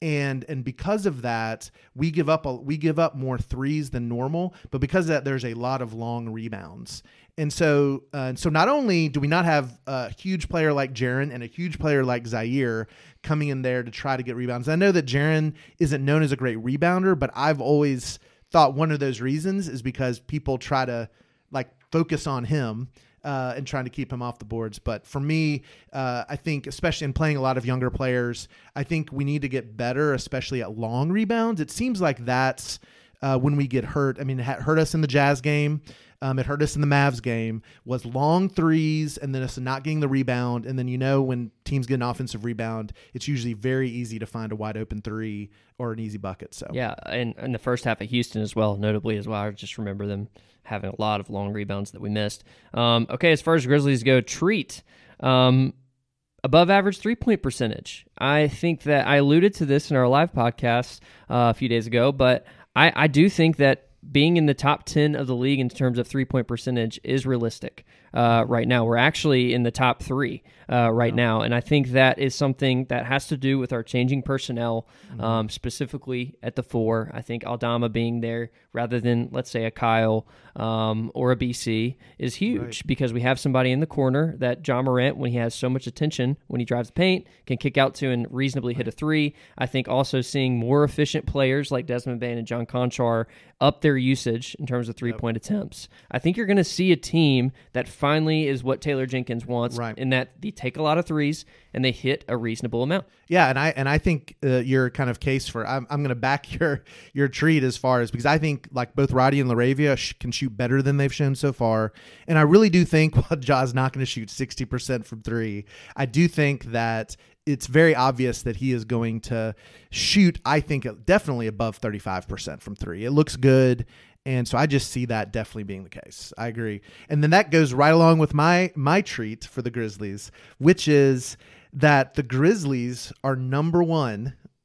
And because of that, we give up more threes than normal, but because of that, there's a lot of long rebounds. And so not only do we not have a huge player like Jaren and a huge player like Zaire coming in there to try to get rebounds. I know that Jaren isn't known as a great rebounder, but I've always thought one of those reasons is because people try to focus on him and trying to keep him off the boards. But for me, I think, especially in playing a lot of younger players, I think we need to get better, especially at long rebounds. It seems like that's when we get hurt. I mean, it hurt us in the Jazz game. It hurt us in the Mavs game, was long threes and then us not getting the rebound. And then, when teams get an offensive rebound, it's usually very easy to find a wide open three or an easy bucket. So yeah, and in the first half of Houston as well, notably as well, I just remember them having a lot of long rebounds that we missed. Okay, as far as Grizzlies go, treat. Above average 3-point percentage. I think that I alluded to this in our live podcast a few days ago, but I do think that being in the top 10 of the league in terms of 3-point percentage is realistic right now. We're actually in the top 3 right now, and I think that is something that has to do with our changing personnel, specifically at the 4. I think Aldama being there rather than, let's say, a Kyle or a BC is huge because we have somebody in the corner that John Morant, when he has so much attention, when he drives the paint, can kick out to and reasonably hit a 3. I think also seeing more efficient players like Desmond Bane and John Conchar up their usage in terms of 3-point attempts. I think you're going to see a team that finally is what Taylor Jenkins wants, in that they take a lot of threes and they hit a reasonable amount. Yeah, and I think your kind of case for I'm going to back your treat as far as, because I think both Roddy and LaRavia can shoot better than they've shown so far, and I really do think while Ja's not going to shoot 60% from 3, I do think that it's very obvious that he is going to shoot, I think, definitely above 35% from 3. It looks good. And so I just see that definitely being the case. I agree. And then that goes right along with my treat for the Grizzlies, which is that the Grizzlies are number 1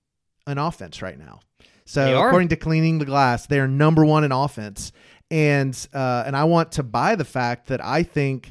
in offense right now. They So are. according to Cleaning the Glass, they are number one in offense. And I want to buy the fact that I think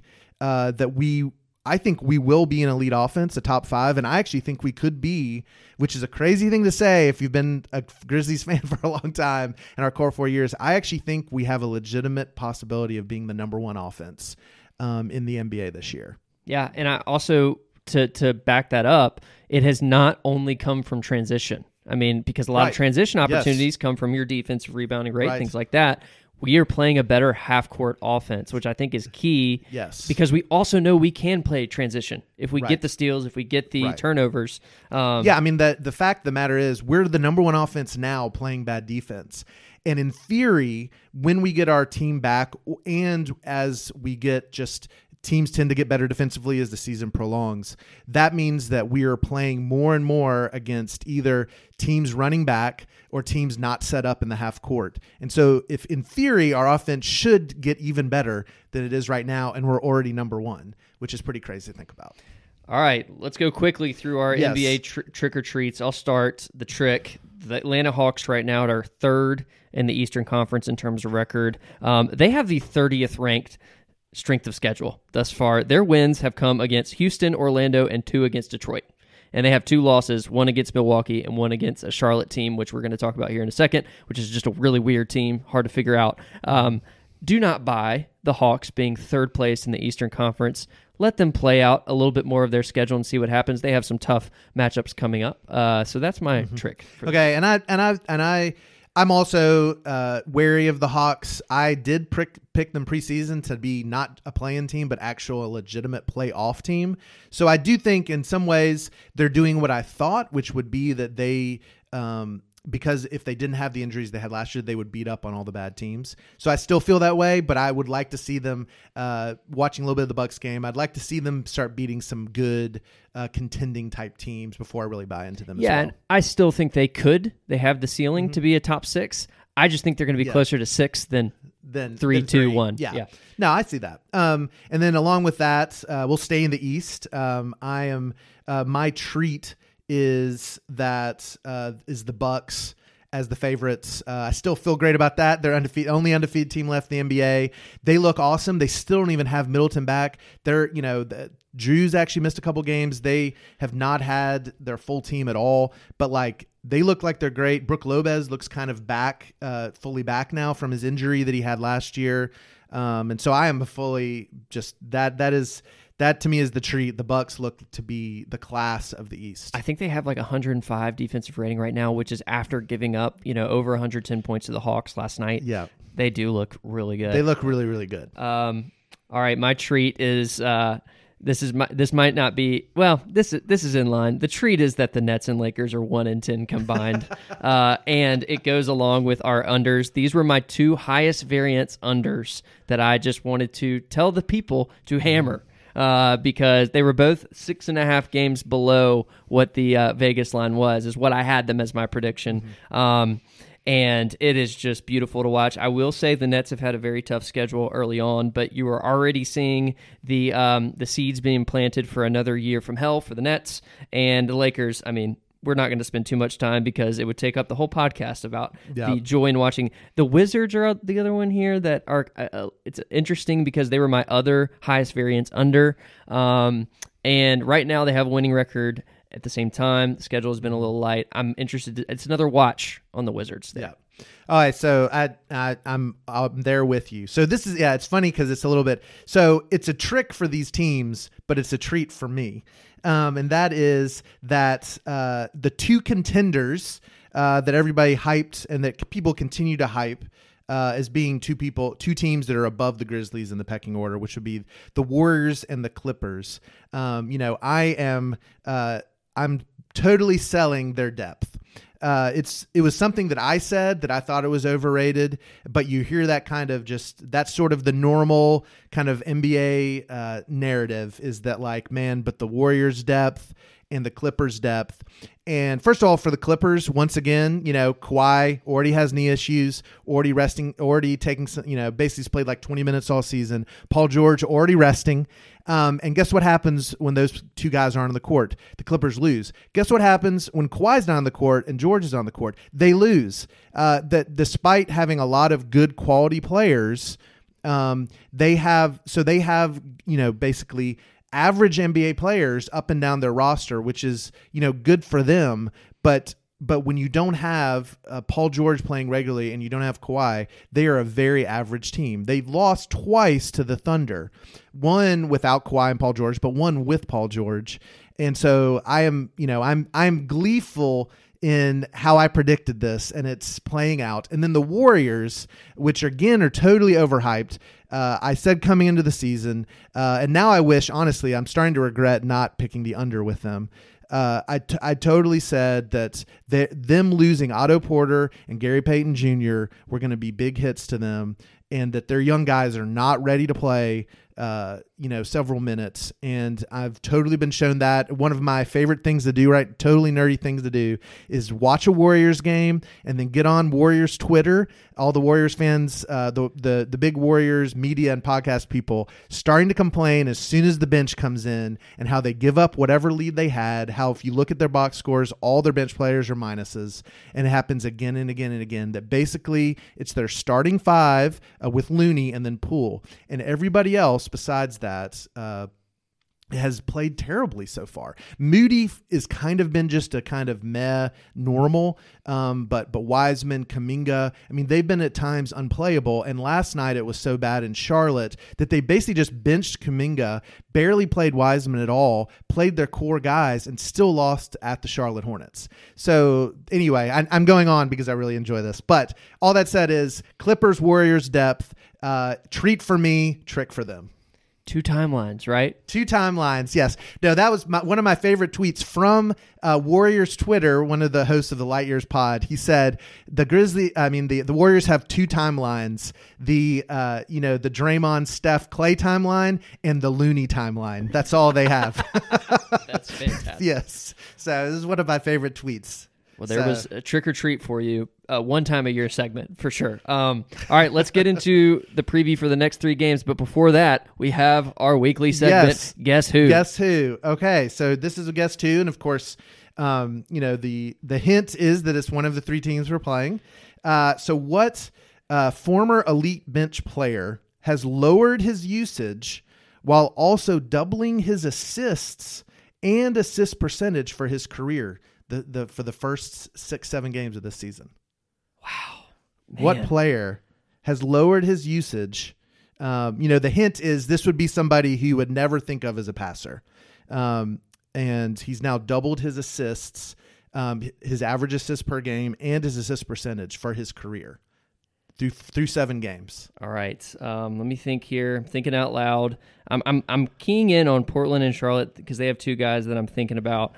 we will be an elite offense, a top 5, and I actually think we could be, which is a crazy thing to say if you've been a Grizzlies fan for a long time in our core 4 years. I actually think we have a legitimate possibility of being the number 1 offense in the NBA this year. Yeah, and I also, to back that up, it has not only come from transition. I mean, because a lot of transition opportunities come from your defensive rebounding rate, things like that. We are playing a better half-court offense, which I think is key. Yes. Because we also know we can play transition. If we get the steals, if we get the turnovers. I mean, the fact of the matter is we're the number 1 offense now playing bad defense. And in theory, when we get our team back and as we get just teams tend to get better defensively as the season prolongs, that means that we are playing more and more against either teams running back or teams not set up in the half court. And so if in theory our offense should get even better than it is right now, and we're already number 1, which is pretty crazy to think about. All right, let's go quickly through our NBA trick or treats. I'll start the trick. The Atlanta Hawks right now are 3rd in the Eastern Conference in terms of record. They have the 30th ranked strength of schedule thus far. Their wins have come against Houston, Orlando, and 2 against Detroit. And they have 2 losses, 1 against Milwaukee and 1 against a Charlotte team, which we're going to talk about here in a second, which is just a really weird team, hard to figure out. Do not buy the Hawks being 3rd place in the Eastern Conference. Let them play out a little bit more of their schedule and see what happens. They have some tough matchups coming up. So that's my trick. Okay, I'm also wary of the Hawks. I did pick them preseason to be not a play-in team, but actual legitimate playoff team. So I do think in some ways they're doing what I thought, which would be that they, because if they didn't have the injuries they had last year, they would beat up on all the bad teams. So I still feel that way, but I would like to see them, watching a little bit of the Bucks game, I'd like to see them start beating some good contending type teams before I really buy into them as well. And I still think they could. They have the ceiling to be a top 6. I just think they're going to be closer to 6 than 3, 2, 1. Yeah. No, I see that. And then along with that, we'll stay in the East. My treat is the Bucks as the favorites. I still feel great about that. They're only undefeated team left in the NBA. They look awesome. They still don't even have Middleton back. Drew's actually missed a couple games. They have not had their full team at all, but they look like they're great. Brook Lopez looks kind of back, fully back now from his injury that he had last year. And so I am fully just that to me is the treat. The Bucks look to be the class of the East. I think they have 105 defensive rating right now, which is after giving up, over 110 points to the Hawks last night. Yeah. They do look really good. They look really, really good. All right, my treat is this might not be, well, this is in line. The treat is that the Nets and Lakers are 1-10 combined. And it goes along with our unders. These were my 2 highest variance unders that I just wanted to tell the people to hammer. Because they were both 6.5 games below what the Vegas line was, is what I had them as my prediction. And it is just beautiful to watch. I will say the Nets have had a very tough schedule early on, but you are already seeing the seeds being planted for another year from hell for the Nets. And the Lakers, I mean, we're not going to spend too much time because it would take up the whole podcast about the joy in watching. The Wizards are the other one here that are it's interesting because they were my other highest variance under. And right now they have a winning record. At the same time, the schedule has been a little light. I'm interested. It's another watch on the Wizards there. Yeah. All right. So I'm there with you. So this is, it's funny because it's a little bit, so it's a trick for these teams, but it's a treat for me. And that is that the 2 contenders that everybody hyped and that people continue to hype as being 2 teams that are above the Grizzlies in the pecking order, which would be the Warriors and the Clippers. I'm totally selling their depth. It was something that I said that I thought it was overrated, but you hear that kind of that's sort of the normal kind of NBA narrative is that like, man, but the Warriors depth and the Clippers depth. And first of all, for the Clippers, once again, Kawhi already has knee issues, already taking some, basically he's played like 20 minutes all season. Paul George already resting. And guess what happens when those two guys aren't on the court? The Clippers lose. Guess what happens when Kawhi's not on the court and George is on the court? They lose. That despite having a lot of good quality players, they have basically average NBA players up and down their roster, which is, good for them. But when you don't have Paul George playing regularly and you don't have Kawhi, they are a very average team. They've lost twice to the Thunder, one without Kawhi and Paul George, but one with Paul George. And so I'm gleeful in how I predicted this, and it's playing out. And then the Warriors, which again are totally overhyped. I said coming into the season, and now I wish, honestly, I'm starting to regret not picking the under with them. I totally said that them losing Otto Porter and Gary Payton Jr. were going to be big hits to them, and that their young guys are not ready to play several minutes. And I've totally been shown that. One of my favorite things to do, right? Totally nerdy things to do, is watch a Warriors game and then get on Warriors Twitter. All the Warriors fans, the big Warriors media and podcast people starting to complain as soon as the bench comes in, and how they give up whatever lead they had. How if you look at their box scores, all their bench players are minuses. And it happens again and again and again, that basically it's their starting five with Looney and then Poole. And everybody else besides that has played terribly so far. Moody is kind of been just a kind of meh normal, but Wiseman, Kuminga, they've been at times unplayable. And last night it was so bad in Charlotte that they basically just benched Kuminga, barely played Wiseman at all, played their core guys, and still lost at the Charlotte Hornets. So anyway, I'm going on because I really enjoy this. But all that said is Clippers, Warriors depth, treat for me, trick for them. 2 timelines, right? 2 timelines, yes. No, that was one of my favorite tweets from Warriors Twitter. One of the hosts of the Light Years pod, he said the Warriors have 2 timelines: the Draymond, Steph, Clay timeline and the Looney timeline. That's all they have. That's fantastic. Yes. So this is one of my favorite tweets. Well, there was a trick or treat for you, one time a year segment for sure. All right, let's get into the preview for the next 3 games. But before that, we have our weekly segment. Yes. Guess Who? Guess Who? Okay, so this is a Guess Who, and of course, the hint is that it's one of the 3 teams we're playing. So what former elite bench player has lowered his usage while also doubling his assists and assist percentage for his career? For the first 6-7 games of this season. Wow. Man. What player has lowered his usage? The hint is this would be somebody who you would never think of as a passer. And he's now doubled his assists, his average assists per game, and his assist percentage for his career through 7 games. All right. Let me think here. I'm thinking out loud. I'm keying in on Portland and Charlotte because they have 2 guys that I'm thinking about.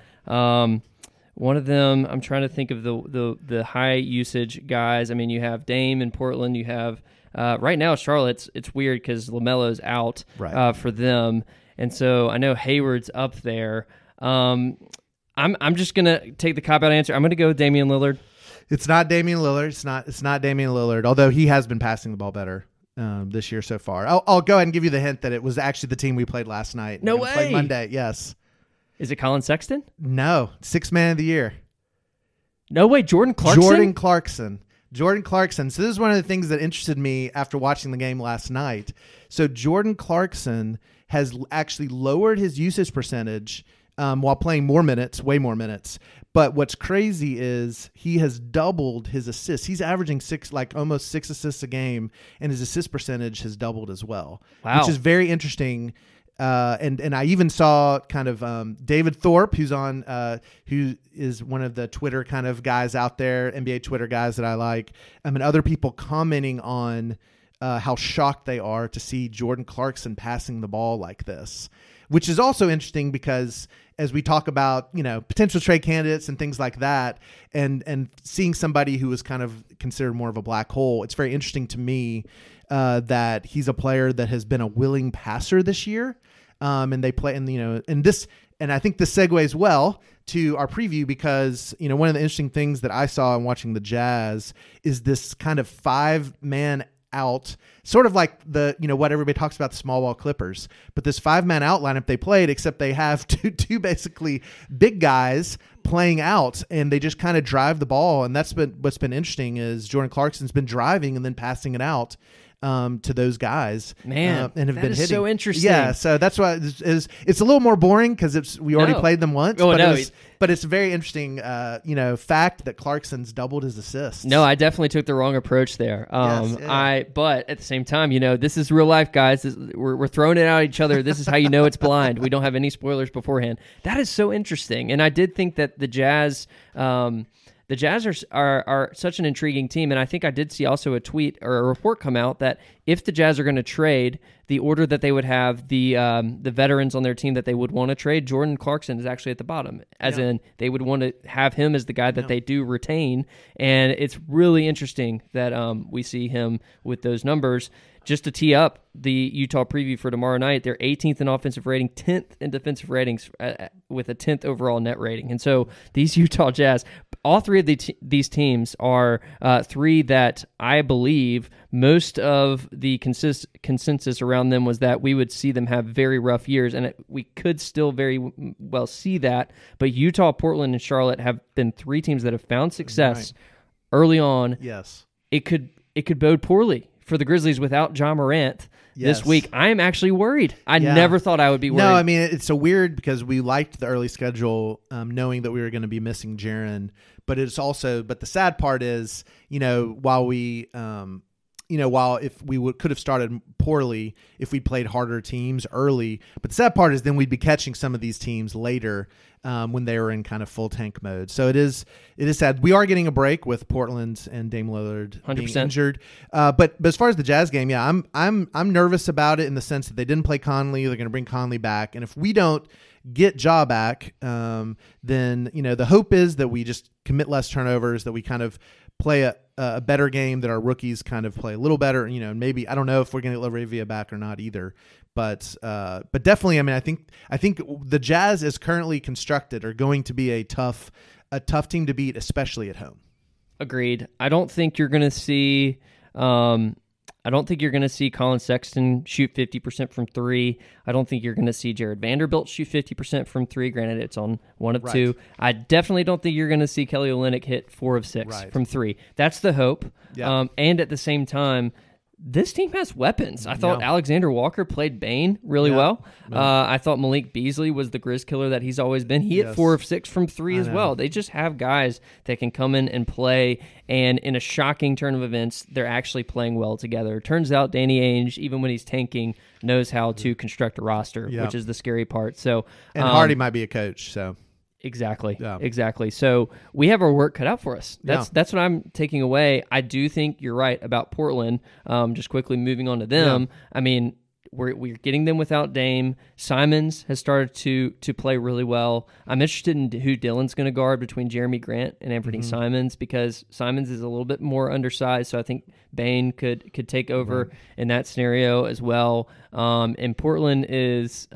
One of them, I'm trying to think of the high usage guys. You have Dame in Portland. You have right now Charlotte. It's weird because LaMelo's out for them, and so I know Hayward's up there. I'm just gonna take the cop-out answer. I'm gonna go with Damian Lillard. It's not Damian Lillard. It's not Damian Lillard. Although he has been passing the ball better this year so far. I'll go ahead and give you the hint that it was actually the team we played last night. No way. Played Monday. Yes. Is it Colin Sexton? No, 6th man of the year. No way, Jordan Clarkson? Jordan Clarkson. So this is one of the things that interested me after watching the game last night. So Jordan Clarkson has actually lowered his usage percentage while playing way more minutes. But what's crazy is he has doubled his assists. He's averaging almost 6 assists a game, and his assist percentage has doubled as well. Wow. Which is very interesting. And I even saw kind of David Thorpe, who is one of the Twitter kind of guys out there, NBA Twitter guys that I like. And other people commenting on how shocked they are to see Jordan Clarkson passing the ball like this, which is also interesting because as we talk about, potential trade candidates and things like that, and seeing somebody who is kind of considered more of a black hole, it's very interesting to me that he's a player that has been a willing passer this year. And they play, and I think this segues well to our preview because, one of the interesting things that I saw in watching the Jazz is this kind of 5-man out, sort of like what everybody talks about, the small ball Clippers, but this 5-man out lineup they played, except they have two basically big guys playing out, and they just kind of drive the ball. And what's been interesting is Jordan Clarkson's been driving and then passing it out to those guys, man, and have been hitting. So interesting. Yeah, so that's why it's a little more boring because we already played them once. But it's a very interesting, fact that Clarkson's doubled his assists. No, I definitely took the wrong approach there. But at the same time, this is real life, guys. We're throwing it out at each other. This is how you know it's blind. We don't have any spoilers beforehand. That is so interesting, and I did think that the Jazz. The Jazz are such an intriguing team, and I think I did see also a tweet or a report come out that if the Jazz are going to trade, the order that they would have the veterans on their team that they would want to trade, Jordan Clarkson is actually at the bottom, as in they would want to have him as the guy that they do retain, and it's really interesting that we see him with those numbers. Just to tee up the Utah preview for tomorrow night, they're 18th in offensive rating, 10th in defensive ratings, with a 10th overall net rating. And so these Utah Jazz, all three of these teams are three that I believe most of the consensus around them was that we would see them have very rough years, and we could still very well see that. But Utah, Portland, and Charlotte have been three teams that have found success early on. Yes, it could bode poorly for the Grizzlies without Ja Morant this week. I am actually worried. I never thought I would be worried. No, I mean, it's so weird because we liked the early schedule, knowing that we were going to be missing Jaren. But the sad part is, while if we could have started poorly if we played harder teams early, but the sad part is then we'd be catching some of these teams later when they were in kind of full tank mode. So it is sad. We are getting a break with Portland and Dame Lillard 100%. being injured. But as far as the Jazz game, I'm nervous about it in the sense that they didn't play Conley. They're going to bring Conley back, and if we don't get Ja back, then the hope is that we just commit less turnovers, that we kind of play a better game, that our rookies kind of play a little better. Maybe I don't know if we're going to get LaRavia back or not either, but definitely, I mean, I think the Jazz as currently constructed are going to be a tough team to beat, especially at home. Agreed. I don't think you're going to see. I don't think you're going to see Colin Sexton shoot 50% from three. I don't think you're going to see Jared Vanderbilt shoot 50% from three. Granted, it's on 1 of 2. I definitely don't think you're going to see Kelly Olynyk hit 4 of 6 from three. That's the hope. Yeah. And at the same time, this team has weapons. I thought Alexander Walker played Bane really well. I thought Malik Beasley was the Grizz killer that he's always been. He hit 4 of 6 from three as well. They just have guys that can come in and play, and in a shocking turn of events, they're actually playing well together. Turns out Danny Ainge, even when he's tanking, knows how to construct a roster, which is the scary part. So, and Hardy might be a coach, so... Exactly. So we have our work cut out for us. That's what I'm taking away. I do think you're right about Portland. Just quickly moving on to them. I mean, we're getting them without Dame. Simons has started to play really well. I'm interested in who Dillon's going to guard between Jeremy Grant and Anthony Simons, because Simons is a little bit more undersized. So I think Bane could take over in that scenario as well. And Portland is.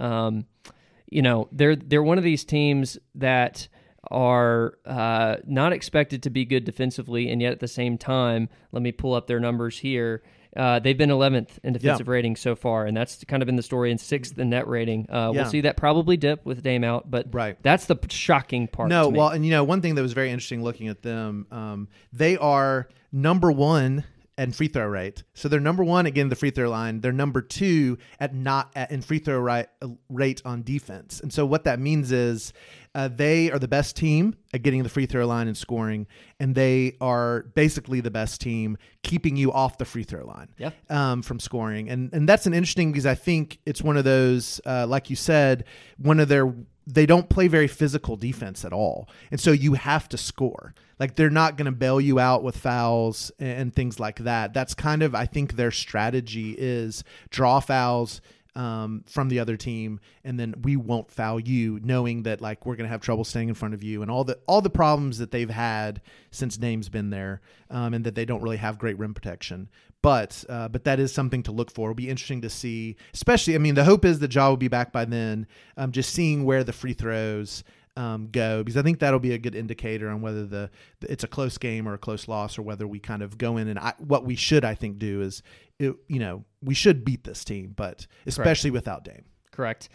They're one of these teams that are not expected to be good defensively, and yet at the same time, let me pull up their numbers here. They've been 11th in defensive rating so far, and that's kind of been the story, and 6th in net rating. We'll see that probably dip with Dame out, but that's the shocking part. No, well, and one thing that was very interesting looking at them, they are number 1 and free throw rate. So they're number 1 at getting the free throw line. They're number 2 in free throw rate on defense. And so what that means is they are the best team at getting the free throw line and scoring, and they are basically the best team keeping you off the free throw line from scoring. And that's an interesting, because I think it's one of those, like you said, they don't play very physical defense at all. And so you have to score. Like, they're not going to bail you out with fouls and things like that. That's kind of, I think, their strategy is draw fouls, from the other team, and then we won't foul you, knowing that like we're going to have trouble staying in front of you, and all the problems that they've had since Dame's been there, and that they don't really have great rim protection. But that is something to look for. It'll be interesting to see, especially. I mean, the hope is that Ja will be back by then. Just seeing where the free throws go, because I think that'll be a good indicator on whether it's a close game or a close loss, or whether we kind of go in and what we should, I think, do is, we should beat this team, but especially without Dame. Correct.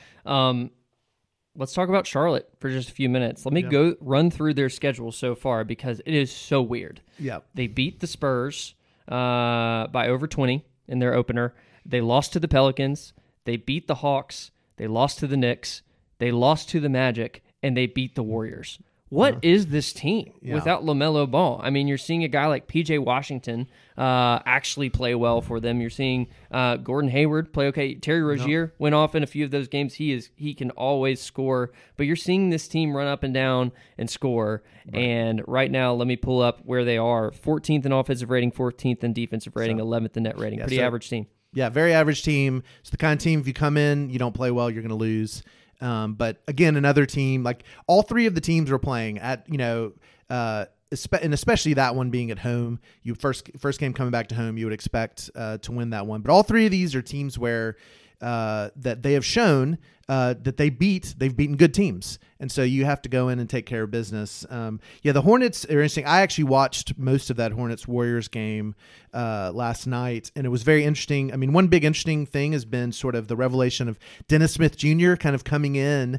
Let's talk about Charlotte for just a few minutes. Let me go run through their schedule so far, because it is so weird. Yeah, they beat the Spurs by over 20 in their opener. They lost to the Pelicans. They beat the Hawks. They lost to the Knicks. They lost to the Magic, and they beat the Warriors. What is this team without LaMelo Ball? I mean, you're seeing a guy like P.J. Washington actually play well for them. You're seeing Gordon Hayward play okay. Terry Rozier went off in a few of those games. He can always score. But you're seeing this team run up and down and score. Right. And right now, let me pull up where they are. 14th in offensive rating, 14th in defensive rating, 11th in net rating. Pretty average team. Yeah, very average team. It's the kind of team, if you come in, you don't play well, you're going to lose. But again, another team, like all three of the teams were playing at, and especially that one being at home. You first game coming back to home, you would expect to win that one. But all three of these are teams where that they have shown that they've beaten good teams. And so you have to go in and take care of business. The Hornets are interesting. I actually watched most of that Hornets-Warriors game last night, and it was very interesting. I mean, one big interesting thing has been sort of the revelation of Dennis Smith Jr. kind of coming in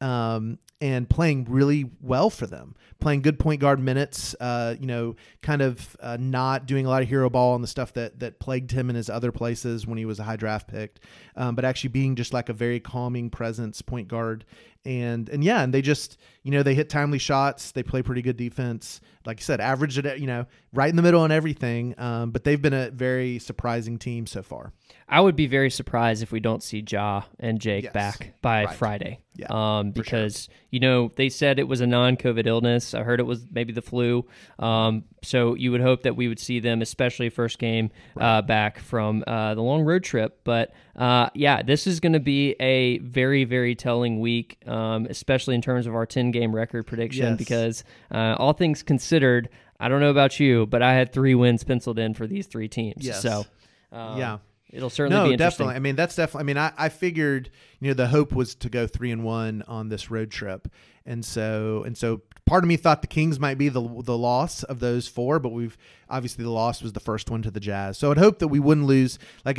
and playing really well for them, playing good point guard minutes, kind of not doing a lot of hero ball and the stuff that plagued him in his other places when he was a high draft pick, but actually being just like a very calming presence point guard. And they just, they hit timely shots. They play pretty good defense. Like you said, average it, right in the middle on everything. But they've been a very surprising team so far. I would be very surprised if we don't see Ja and Jake back by Friday. Yeah, because, they said it was a non-COVID illness. I heard it was maybe the flu. So you would hope that we would see them, especially first game back from the long road trip. But this is going to be a very, very telling week, especially in terms of our 10-game record prediction, because all things considered, I don't know about you, but I had 3 wins penciled in for these 3 teams. Yes. So, it'll certainly be interesting. Definitely. I mean, that's definitely. I mean, I figured, the hope was to go 3-1 on this road trip, and so part of me thought the Kings might be the loss of those 4, but obviously the loss was the first one to the Jazz. So I'd hope that we wouldn't lose. Like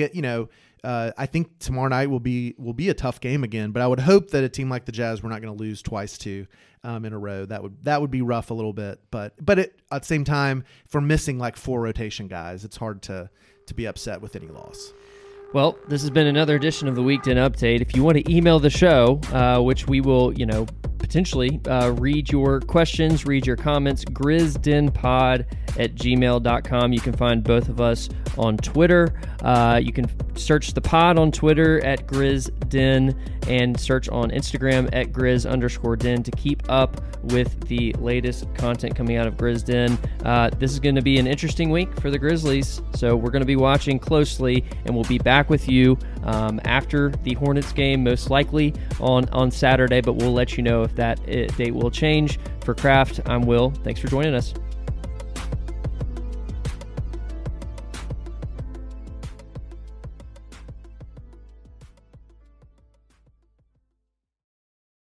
I think tomorrow night will be a tough game again, but I would hope that a team like the Jazz we're not going to lose twice to in a row. That would be rough a little bit, but at the same time, if we're missing like 4 rotation guys, it's hard to be upset with any loss. Well, this has been another edition of the Week 10 Update. If you want to email the show, which we will, potentially read your questions, read your comments, grizzdenpod@gmail.com. You can find both of us on Twitter. You can search the pod on Twitter at GrizzDen and search on Instagram at Grizz_Den to keep up with the latest content coming out of GrizzDen. This is going to be an interesting week for the Grizzlies, so we're going to be watching closely, and we'll be back with you after the Hornets game, most likely on Saturday, but we'll let you know if that date will change. For Kraft, I'm Will. Thanks for joining us.